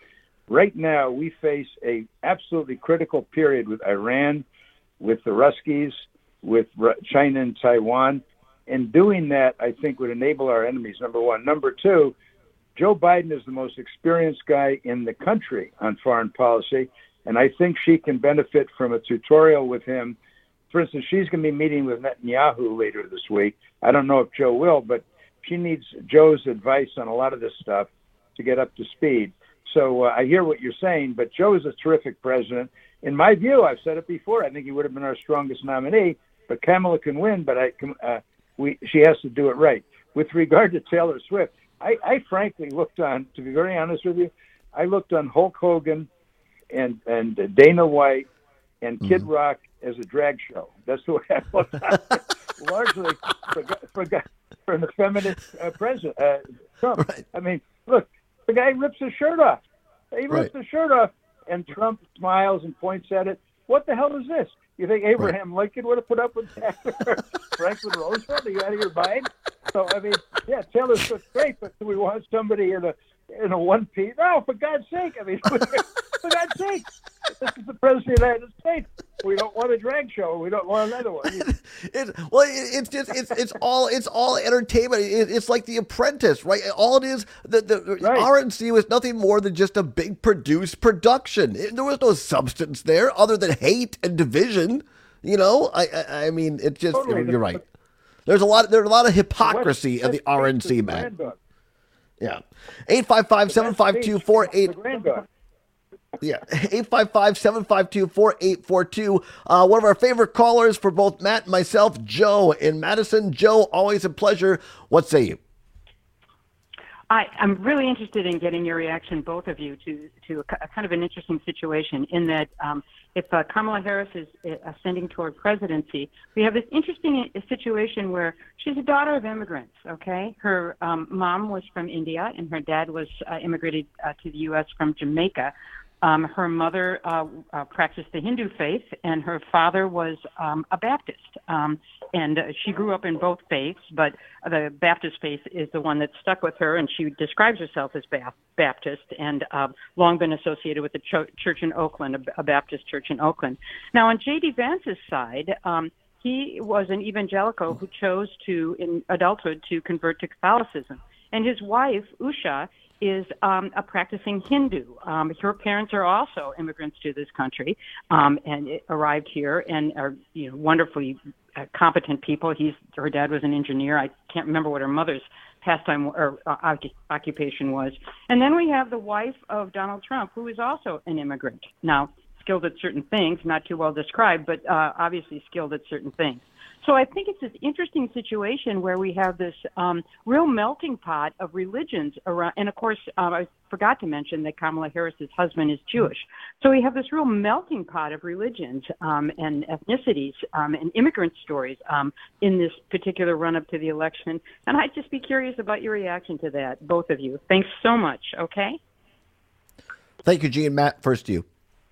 right now we face a absolutely critical period with Iran, with the Ruskies, with China and Taiwan. And doing that, I think, would enable our enemies, number one. Number two, Joe Biden is the most experienced guy in the country on foreign policy, and I think she can benefit from a tutorial with him. For instance, she's going to be meeting with Netanyahu later this week. I don't know if Joe will, but she needs Joe's advice on a lot of this stuff to get up to speed. So uh, I hear what you're saying, but Joe is a terrific president. In my view, I've said it before, I think he would have been our strongest nominee, but Kamala can win, but I, uh, we, she has to do it right. With regard to Taylor Swift, I, I frankly looked on, to be very honest with you, I looked on Hulk Hogan and, and uh, Dana White and Kid mm-hmm. Rock as a drag show. That's the way I looked at it. Largely for, for, for an effeminate uh, president, uh, Trump. Right. I mean, look, the guy rips his shirt off. He rips right. his shirt off, and Trump smiles and points at it. What the hell is this? You think Abraham right. Lincoln would have put up with that? Franklin Roosevelt? Are you out of your mind? So, I mean, yeah, Taylor Swift's great, but do we want somebody in a in a one-piece? No, for God's sake. I mean, for God's sake. This is the President of the United States. We don't want a drag show. We don't want another one. It, well, it, it's just it's it's all it's all entertainment. It, it's like The Apprentice, right? All it is, the the right. R N C was nothing more than just a big produced production. It, there was no substance there other than hate and division. You know, I I, I mean, it just totally. You're right. There's a lot there's a lot of hypocrisy in the R N C, man. Yeah, eight five five seven five two four eight. Yeah, eight five five seven five two four eight four two. Uh, one of our favorite callers for both Matt and myself, Joe in Madison. Joe, always a pleasure. What say you? I, I'm really interested in getting your reaction, both of you, to to a, a kind of an interesting situation in that um, if uh, Kamala Harris is uh, ascending toward presidency, we have this interesting situation where she's a daughter of immigrants, okay? Her um, mom was from India, and her dad was uh, immigrated uh, to the U S from Jamaica. Um, her mother uh, uh, practiced the Hindu faith, and her father was um, a Baptist. Um, and uh, she grew up in both faiths, but the Baptist faith is the one that stuck with her, and she describes herself as ba- Baptist and uh, long been associated with the ch- church in Oakland, a, a Baptist church in Oakland. Now, on J D. Vance's side, um, he was an evangelical who chose to, in adulthood, to convert to Catholicism. And his wife, Usha, is um, a practicing Hindu. Um, her parents are also immigrants to this country um, and it arrived here and are you know, wonderfully uh, competent people. He's her dad was an engineer. I can't remember what her mother's pastime or uh, occupation was. And then we have the wife of Donald Trump, who is also an immigrant. Now, skilled at certain things, not too well described, but uh, obviously skilled at certain things. So I think it's this interesting situation where we have this um, real melting pot of religions around. And, of course, um, I forgot to mention that Kamala Harris's husband is Jewish. So we have this real melting pot of religions um, and ethnicities um, and immigrant stories um, in this particular run-up to the election. And I'd just be curious about your reaction to that, both of you. Thanks so much, okay? Thank you, Gene. Matt, first to you.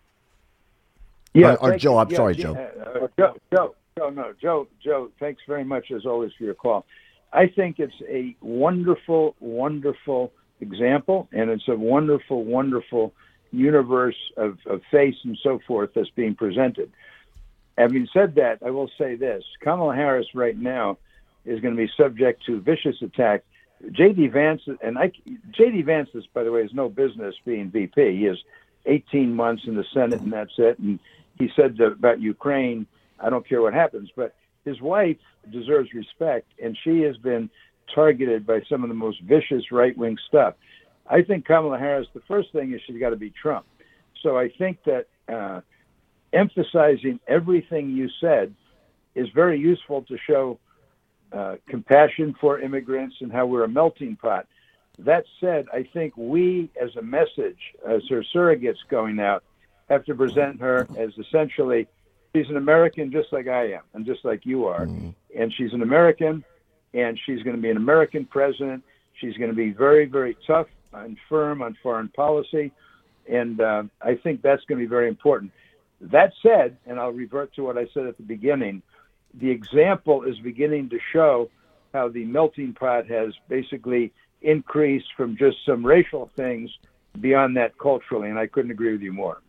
Yeah, or, or Joe, you. I'm yeah, sorry, yeah, Joe. Uh, Joe. Joe. No, no, Joe, Joe, thanks very much, as always, for your call. I think it's a wonderful, wonderful example, and it's a wonderful, wonderful universe of, of faith and so forth that's being presented. Having said that, I will say this. Kamala Harris right now is going to be subject to vicious attack. J D. Vance, and I, J D. Vance, is, by the way, has no business being V P. He has eighteen months in the Senate, and that's it. And he said about Ukraine, I don't care what happens, but his wife deserves respect, and she has been targeted by some of the most vicious right-wing stuff. I think Kamala Harris, the first thing is she's got to be Trump. So I think that uh, emphasizing everything you said is very useful to show uh, compassion for immigrants and how we're a melting pot. That said, I think we, as a message, as her surrogates going out, have to present her as essentially, she's an American just like I am and just like you are. Mm. And she's an American, and she's going to be an American president. She's going to be very, very tough and firm on foreign policy. And uh, I think that's going to be very important. That said, and I'll revert to what I said at the beginning, the example is beginning to show how the melting pot has basically increased from just some racial things beyond that culturally, and I couldn't agree with you more.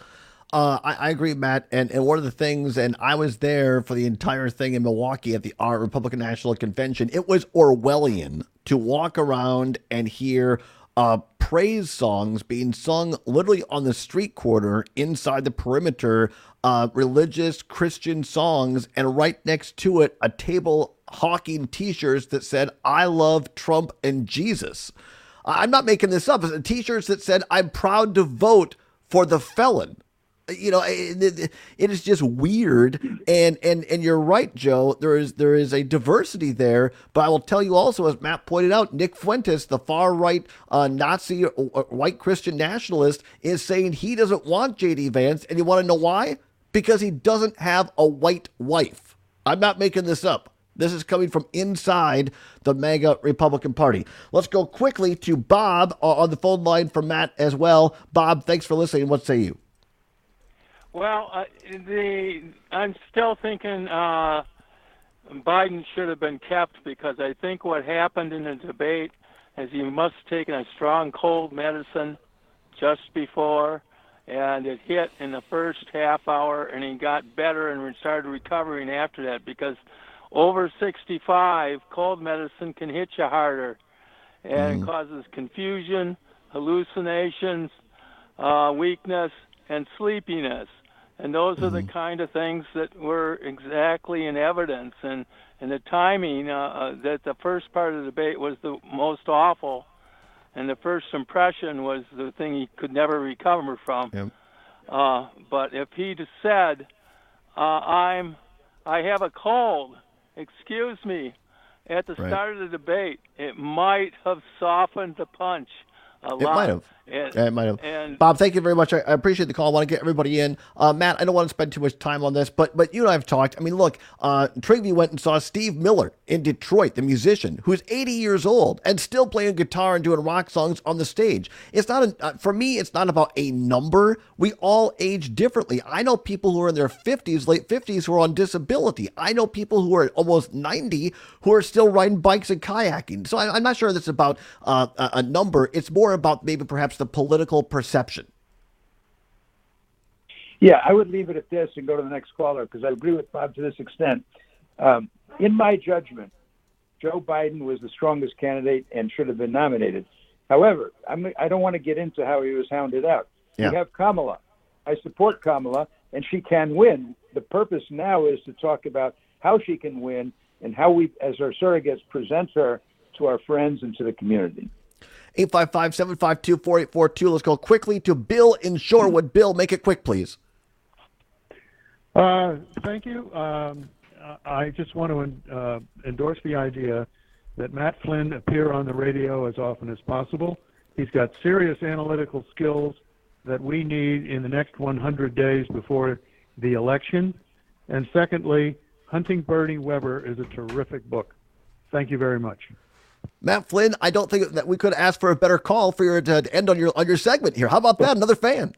Uh, I, I agree, Matt. And, and one of the things, and I was there for the entire thing in Milwaukee at the our Republican National Convention. It was Orwellian to walk around and hear uh, praise songs being sung literally on the street corner inside the perimeter, uh, religious Christian songs, and right next to it, a table hawking T-shirts that said, "I love Trump and Jesus." I'm not making this up. It's T-shirts that said, "I'm proud to vote for the felon." You know, it, it is just weird, and and and you're right, Joe. There is there is a diversity there, but I will tell you also, as Matt pointed out, Nick Fuentes, the far right uh, Nazi uh, white Christian nationalist, is saying he doesn't want J D Vance, and you want to know why? Because he doesn't have a white wife. I'm not making this up. This is coming from inside the MAGA Republican Party. Let's go quickly to Bob uh, on the phone line for Matt as well. Bob, thanks for listening. What say you? Well, uh, the I'm still thinking uh, Biden should have been kept, because I think what happened in the debate is he must have taken a strong cold medicine just before, and it hit in the first half hour, and he got better and started recovering after that, because over sixty-five, cold medicine can hit you harder, and mm. causes confusion, hallucinations, uh, weakness, and sleepiness. And those are the kind of things that were exactly in evidence. And, and the timing, uh, uh, that the first part of the debate was the most awful, and the first impression was the thing he could never recover from. Yep. Uh, but if he'd said, uh, I'm, I have a cold, excuse me, at the Right. start of the debate, it might have softened the punch a It lot. might have. And, Yeah, it might have. and Bob, thank you very much. I, I appreciate the call. I want to get everybody in. Uh, Matt, I don't want to spend too much time on this, but but you and I have talked. I mean, look, uh, Trigby went and saw Steve Miller in Detroit, the musician, who's eighty years old and still playing guitar and doing rock songs on the stage. It's not, a, uh, for me, it's not about a number. We all age differently. I know people who are in their fifties, late fifties, who are on disability. I know people who are almost ninety who are still riding bikes and kayaking. So I, I'm not sure that's about uh, a, a number. It's more about maybe perhaps the political perception. Yeah, I would leave it at this and go to the next caller, because I agree with Bob to this extent. Um, in my judgment, Joe Biden was the strongest candidate and should have been nominated. However, I'm, I don't want to get into how he was hounded out. Yeah. We have Kamala. I support Kamala, and she can win. The purpose now is to talk about how she can win and how we, as our surrogates, present her to our friends and to the community. eight five five, seven five two, four eight four two. Let's go quickly to Bill in Shorewood. Bill, make it quick, please. Uh, thank you. Um, I just want to uh, endorse the idea that Matt Flynn appear on the radio as often as possible. He's got serious analytical skills that we need in the next one hundred days before the election. And secondly, Hunting Bernie Weber is a terrific book. Thank you very much. Matt Flynn, I don't think that we could ask for a better call for your to end on your on your segment here. How about that? Another fan.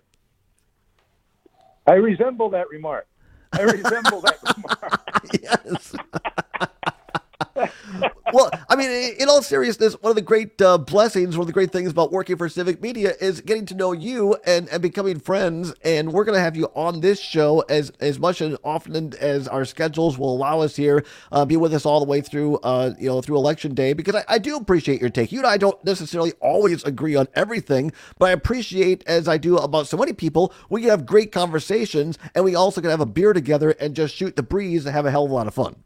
I resemble that remark. I resemble that remark. Yes. Well, I mean, in all seriousness, one of the great uh, blessings, one of the great things about working for Civic Media is getting to know you and, and becoming friends. And we're going to have you on this show as as much and often as our schedules will allow us here. Uh, be with us all the way through, uh, you know, through Election Day, because I, I do appreciate your take. You and I don't necessarily always agree on everything, but I appreciate, as I do about so many people, we can have great conversations, and we also can have a beer together and just shoot the breeze and have a hell of a lot of fun.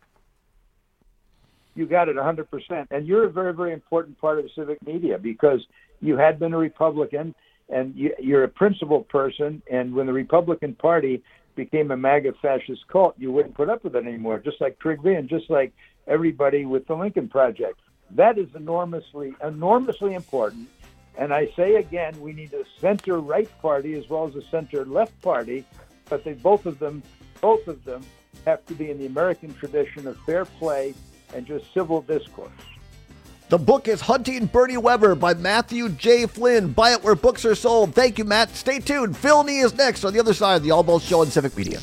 You got it one hundred percent. And you're a very, very important part of Civic Media, because you had been a Republican and you, you're a principled person. And when the Republican Party became a MAGA fascist cult, you wouldn't put up with it anymore, just like Trigby and just like everybody with the Lincoln Project. That is enormously, enormously important. And I say again, we need a center-right party as well as a center-left party, but they both of them, both of them have to be in the American tradition of fair play and just civil discourse. The book is Hunting Bernie Weber by Matthew J. Flynn. Buy it where books are sold. Thank you, Matt. Stay tuned. Phil Nee is next on the other side of the All Balls Show on Civic Media.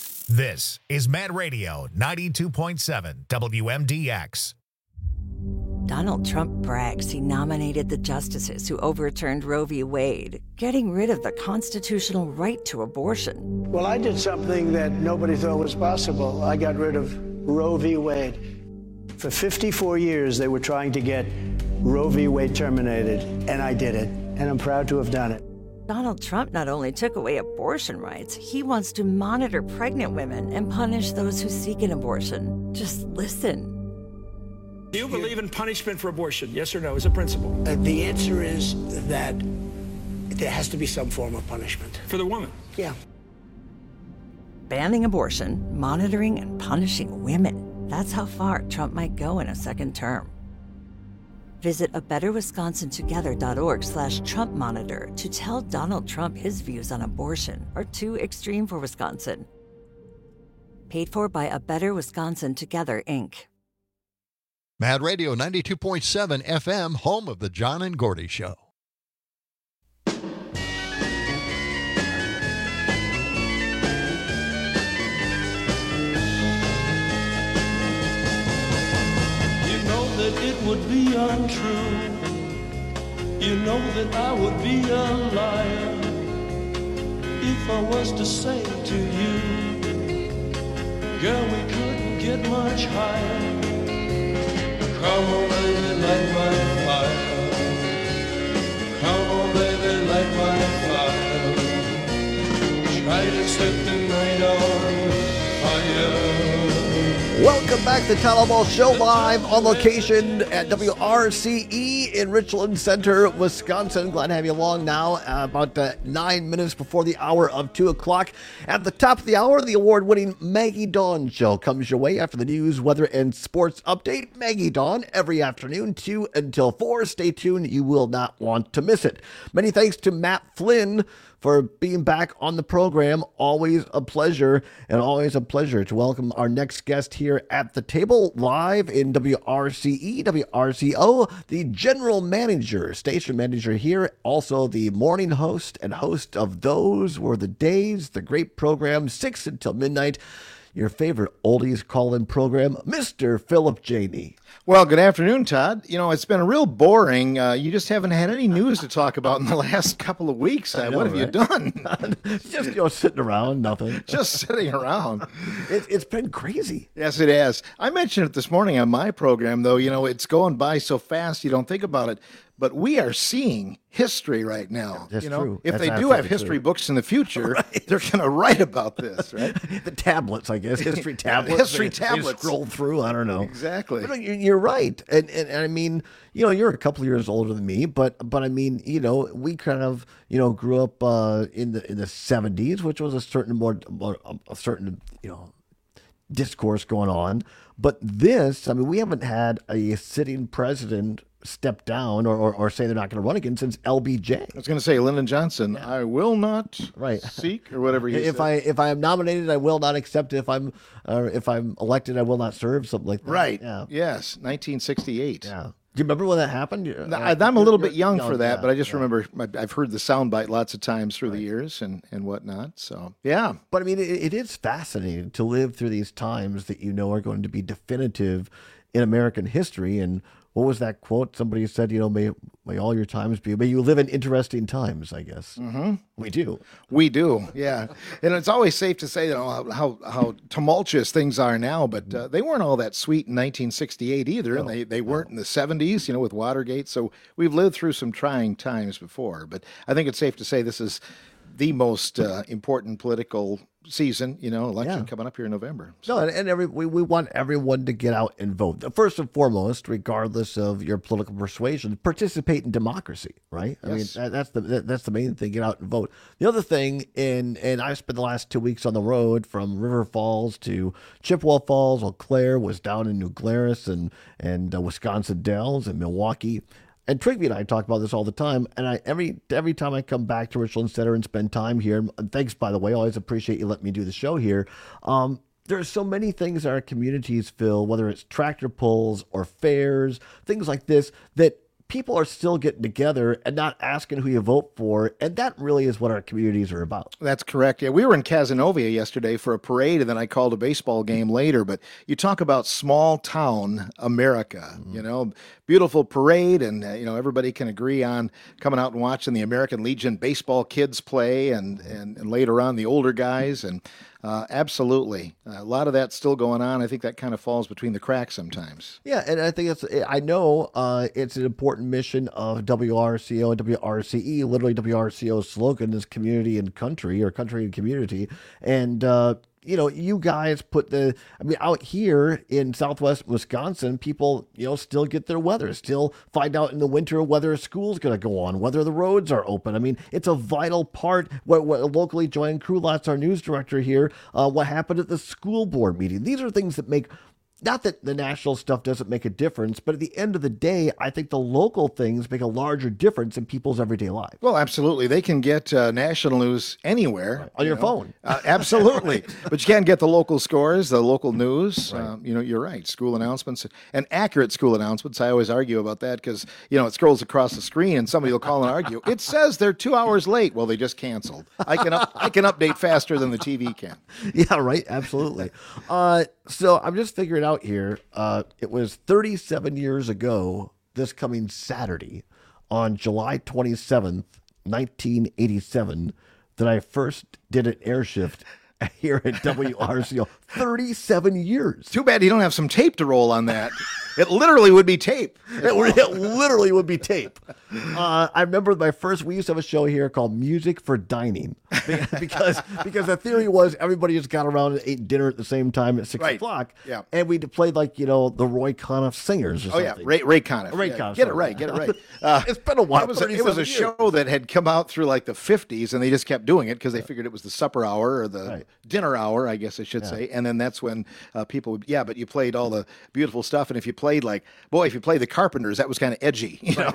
This is Mad Radio ninety-two point seven W M D X. Donald Trump brags he nominated the justices who overturned Roe v. Wade, getting rid of the constitutional right to abortion. Well, I did something that nobody thought was possible. I got rid of Roe v. Wade. For fifty-four years, they were trying to get Roe v. Wade terminated, and I did it, and I'm proud to have done it. Donald Trump not only took away abortion rights, he wants to monitor pregnant women and punish those who seek an abortion. Just listen. Do you believe in punishment for abortion? Yes or no, as a principle? Uh, the answer is that there has to be some form of punishment. For the woman? Yeah. Banning abortion, monitoring and punishing women. That's how far Trump might go in a second term. Visit a better wisconsin together dot org slash Trump monitor to tell Donald Trump his views on abortion are too extreme for Wisconsin. Paid for by A Better Wisconsin Together, Incorporated. Mad Radio ninety-two point seven F M, home of the John and Gordy Show. You know that it would be untrue. You know that I would be a liar if I was to say to you, girl, we couldn't get much higher. Come on, baby, light my fire. Come on, baby, light my fire. Try to set the night on fire. Welcome back to Town Hall Ball Show, live on location at W R C E in Richland Center, Wisconsin. Glad to have you along now. Uh, about uh, nine minutes before the hour of two o'clock. At the top of the hour, the award-winning Maggie Dawn Show comes your way after the news, weather, and sports update. Maggie Dawn every afternoon, two until four. Stay tuned. You will not want to miss it. Many thanks to Matt Flynn for being back on the program. Always a pleasure, and always a pleasure to welcome our next guest here at the table, live in W R C E, W R C O, the general manager, station manager here, also the morning host and host of Those Were the Days, the great program, six until midnight, your favorite oldies call-in program, Mister Philip Janey. Well, good afternoon, Todd. You know, it's been real boring. Uh, you just haven't had any news to talk about in the last couple of weeks. Uh, know, what have right? you done? Just, you know, sitting around, nothing. Just sitting around. It, it's been crazy. Yes, it has. I mentioned it this morning on my program, though. You know, it's going by so fast you don't think about it. But we are seeing history right now. That's you know? true. If That's they do have history true. books in the future, right. they're going to write about this, right? The tablets, I guess. History tablets. History they, tablets. They scroll through. I don't know. Exactly. But you're right. And, and, and I mean, you know, you're a couple of years older than me, but but I mean, you know, we kind of, you know, grew up uh, in the in the seventies, which was a certain more, more a certain, you know, discourse going on. But this, I mean, we haven't had a sitting president step down or, or, or say they're not going to run again since L B J. I was going to say Lyndon Johnson. Yeah. I will not right. seek or whatever. He if said. I if I am nominated, I will not accept. If I'm uh, if I'm elected, I will not serve. Something like that. Right. Yeah. Yes. nineteen sixty-eight. Yeah. Do you remember when that happened? Uh, I'm a little bit young young, for that, yeah, but I just yeah. remember I've heard the soundbite lots of times through right. the years and, and whatnot. So, yeah. But I mean, it, it is fascinating to live through these times that you know are going to be definitive in American history. And what was that quote? Somebody said, you know, may, may all your times be, may you live in interesting times, I guess. Mm-hmm. We do. We do, yeah. And it's always safe to say, you know, how how, how tumultuous things are now, but uh, they weren't all that sweet in nineteen sixty-eight either, no, and they, they weren't no. in the seventies, you know, with Watergate. So we've lived through some trying times before, but I think it's safe to say this is the most uh, important political season, you know, election yeah. coming up here in November. So. No, and, and every we, we want everyone to get out and vote. First and foremost, regardless of your political persuasion, participate in democracy, right? I yes. mean, that, that's the that, that's the main thing. Get out and vote. The other thing, and and I spent the last two weeks on the road from River Falls to Chippewa Falls. Eau Claire, was down in New Glarus and and uh, Wisconsin Dells and Milwaukee. And Trigby and I talk about this all the time, and I every every time I come back to Richland Center and spend time here, and thanks, by the way, I always appreciate you letting me do the show here. Um, there are so many things in our communities, Phil, whether it's tractor pulls or fairs, things like this, that people are still getting together and not asking who you vote for, and that really is what our communities are about. That's correct. Yeah, we were in Cazenovia yesterday for a parade, and then I called a baseball game later. But you talk about small town America, mm-hmm. you know, beautiful parade, and uh, you know everybody can agree on coming out and watching the American Legion baseball kids play, and and, and later on the older guys, and uh, absolutely a lot of that's still going on. I think that kind of falls between the cracks sometimes. Yeah, and I think it's I know uh, it's an important mission of W R C O and W R C E. Literally, W R C O's slogan is community and country, or country and community, and. Uh, You know, you guys put the, I mean, out here in Southwest Wisconsin, people, you know, still get their weather, still find out in the winter whether a school's going to go on, whether the roads are open. I mean, it's a vital part. What, what locally, Joanne Krulotz, our news director here, uh, what happened at the school board meeting. These are things that make, not that the national stuff doesn't make a difference, but at the end of the day, I think the local things make a larger difference in people's everyday lives. Well, absolutely. They can get uh, national news anywhere. Right. On you your know. phone. Uh, absolutely. But you can't get the local scores, the local news. Right. Um, you know, you're right. School announcements and accurate school announcements. I always argue about that because, you know, it scrolls across the screen and somebody will call and argue. It says they're two hours late. Well, they just canceled. I can up, I can update faster than the T V can. Yeah, right. Absolutely. Uh, so I'm just figuring out here, uh, it was thirty-seven years ago, this coming Saturday, on July twenty-seventh, nineteen eighty-seven, that I first did an air shift here at W R C O. thirty-seven years. Too bad you don't have some tape to roll on that. It literally would be tape. It, would, it literally would be tape. Uh, I remember my first, we used to have a show here called Music for Dining, because because the theory was everybody just got around and ate dinner at the same time at six right. o'clock. Yeah. And we played like, you know, the Roy Conniff Singers or oh, something. yeah, Ray, Ray Conniff. Ray yeah, Conniff. Get it right, get it right. Uh, it's been a while. It was a, it was a show that had come out through like the fifties, and they just kept doing it because they figured it was the supper hour or the right. dinner hour, I guess I should yeah. say. And then that's when uh, people would, yeah, but you played all the beautiful stuff. And if you played like, boy, if you played the Carpenters, that was kind of edgy. You know?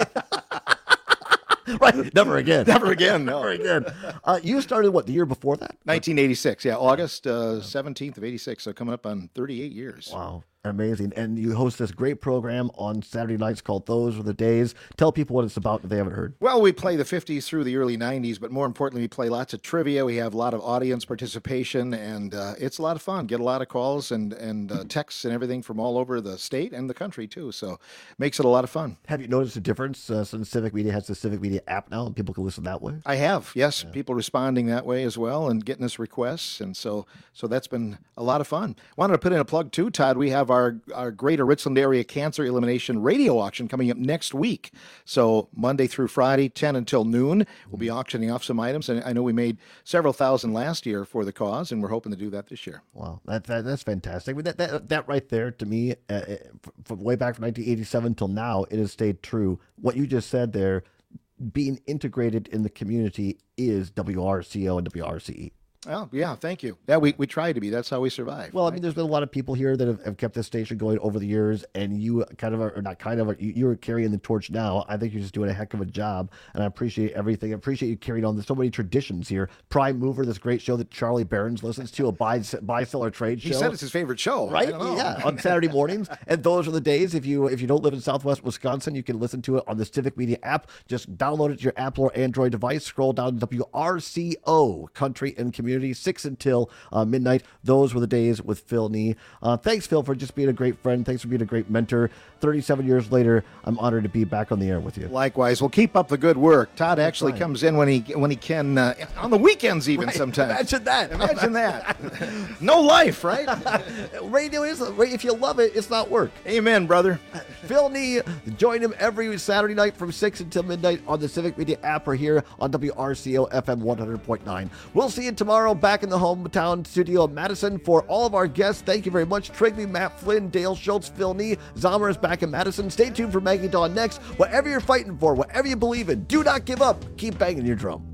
Right, never again. Never again, no. Never again. Uh, you started, what, the year before that? nineteen eighty-six, yeah, August uh, seventeenth of eighty-six, so coming up on thirty-eight years. Wow. Amazing. And you host this great program on Saturday nights called Those Were the Days. Tell people what it's about if they haven't heard. Well, we play the fifties through the early nineties, but more importantly, we play lots of trivia. We have a lot of audience participation, and uh, it's a lot of fun. Get a lot of calls and, and uh, texts and everything from all over the state and the country, too. So makes it a lot of fun. Have you noticed a difference uh, since Civic Media has the Civic Media app now and people can listen that way? I have, yes. Yeah. People responding that way as well and getting us requests. And so so that's been a lot of fun. Wanted to put in a plug, too, Todd. We have our, our great Richland area cancer elimination radio auction coming up next week. So Monday through Friday, ten until noon, we'll be auctioning off some items. And I know we made several thousand last year for the cause, and we're hoping to do that this year. Wow, that, that that's fantastic. I mean, that, that that right there, to me, uh, from way back from nineteen eighty-seven till now, it has stayed true. What you just said there, being integrated in the community, is W R C O and W R C E. Oh, yeah, thank you. Yeah, we, we try to be. That's how we survive. Well, right? I mean, there's been a lot of people here that have, have kept this station going over the years, and you kind of are, or not kind of, are, you, you're carrying the torch now. I think you're just doing a heck of a job, and I appreciate everything. I appreciate you carrying on. There's so many traditions here. Prime Mover, this great show that Charlie Barons listens to, a buy, buy sell, or trade show. He said it's his favorite show. Right? Yeah, on Saturday mornings. And those are the days. If you if you don't live in Southwest Wisconsin, you can listen to it on the Civic Media app. Just download it to your Apple or Android device. Scroll down to W R C O, Country and Community, six until Uh, midnight. Those were the days with Phil Nee. Uh, thanks, Phil, for just being a great friend. Thanks for being a great mentor. thirty-seven years later, I'm honored to be back on the air with you. Likewise. Well, keep up the good work. Todd That's actually fine. comes in when he when he can, uh, on the weekends even Right. sometimes. Imagine that. Imagine that. No life, right? Radio is, if you love it, it's not work. Amen, brother. Phil Nee, join him every Saturday night from six until midnight on the Civic Media app or here on W R C O F M one hundred point nine. We'll see you tomorrow back in the hometown studio in Madison. For all of our guests, thank you very much. Trigby, Matt Flynn, Dale Schultz, Phil Nee. Zomer is back in Madison. Stay tuned for Maggie Dawn next. Whatever you're fighting for, whatever you believe in, do not give up. Keep banging your drum.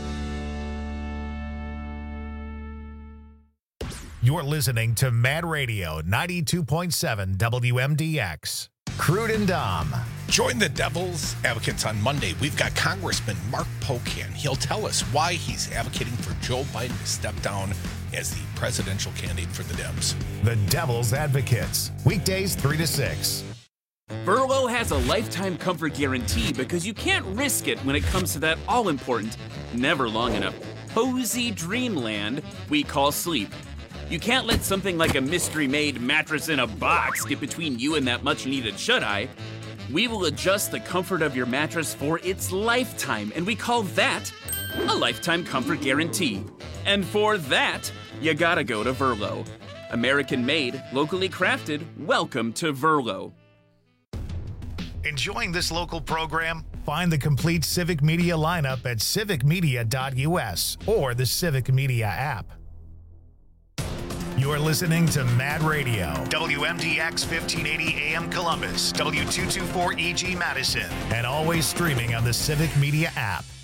You're listening to Mad Radio ninety-two point seven W M D X. Crude and Dom. Join the Devil's Advocates on Monday. We've got Congressman Mark Pocan. He'll tell us why he's advocating for Joe Biden to step down as the presidential candidate for the Dems. The Devil's Advocates. Weekdays three to six. Burlow has has a lifetime comfort guarantee because you can't risk it when it comes to that all-important, never long enough, cozy dreamland we call sleep. You can't let something like a mystery-made mattress in a box get between you and that much-needed shut-eye. We will adjust the comfort of your mattress for its lifetime, and we call that a lifetime comfort guarantee. And for that, you gotta go to Verlo. American-made, locally crafted, welcome to Verlo. Enjoying this local program? Find the complete Civic Media lineup at civic media dot U S or the Civic Media app. You're listening to Mad Radio, W M D X fifteen eighty A M Columbus, W two twenty-four E G Madison, and always streaming on the Civic Media app.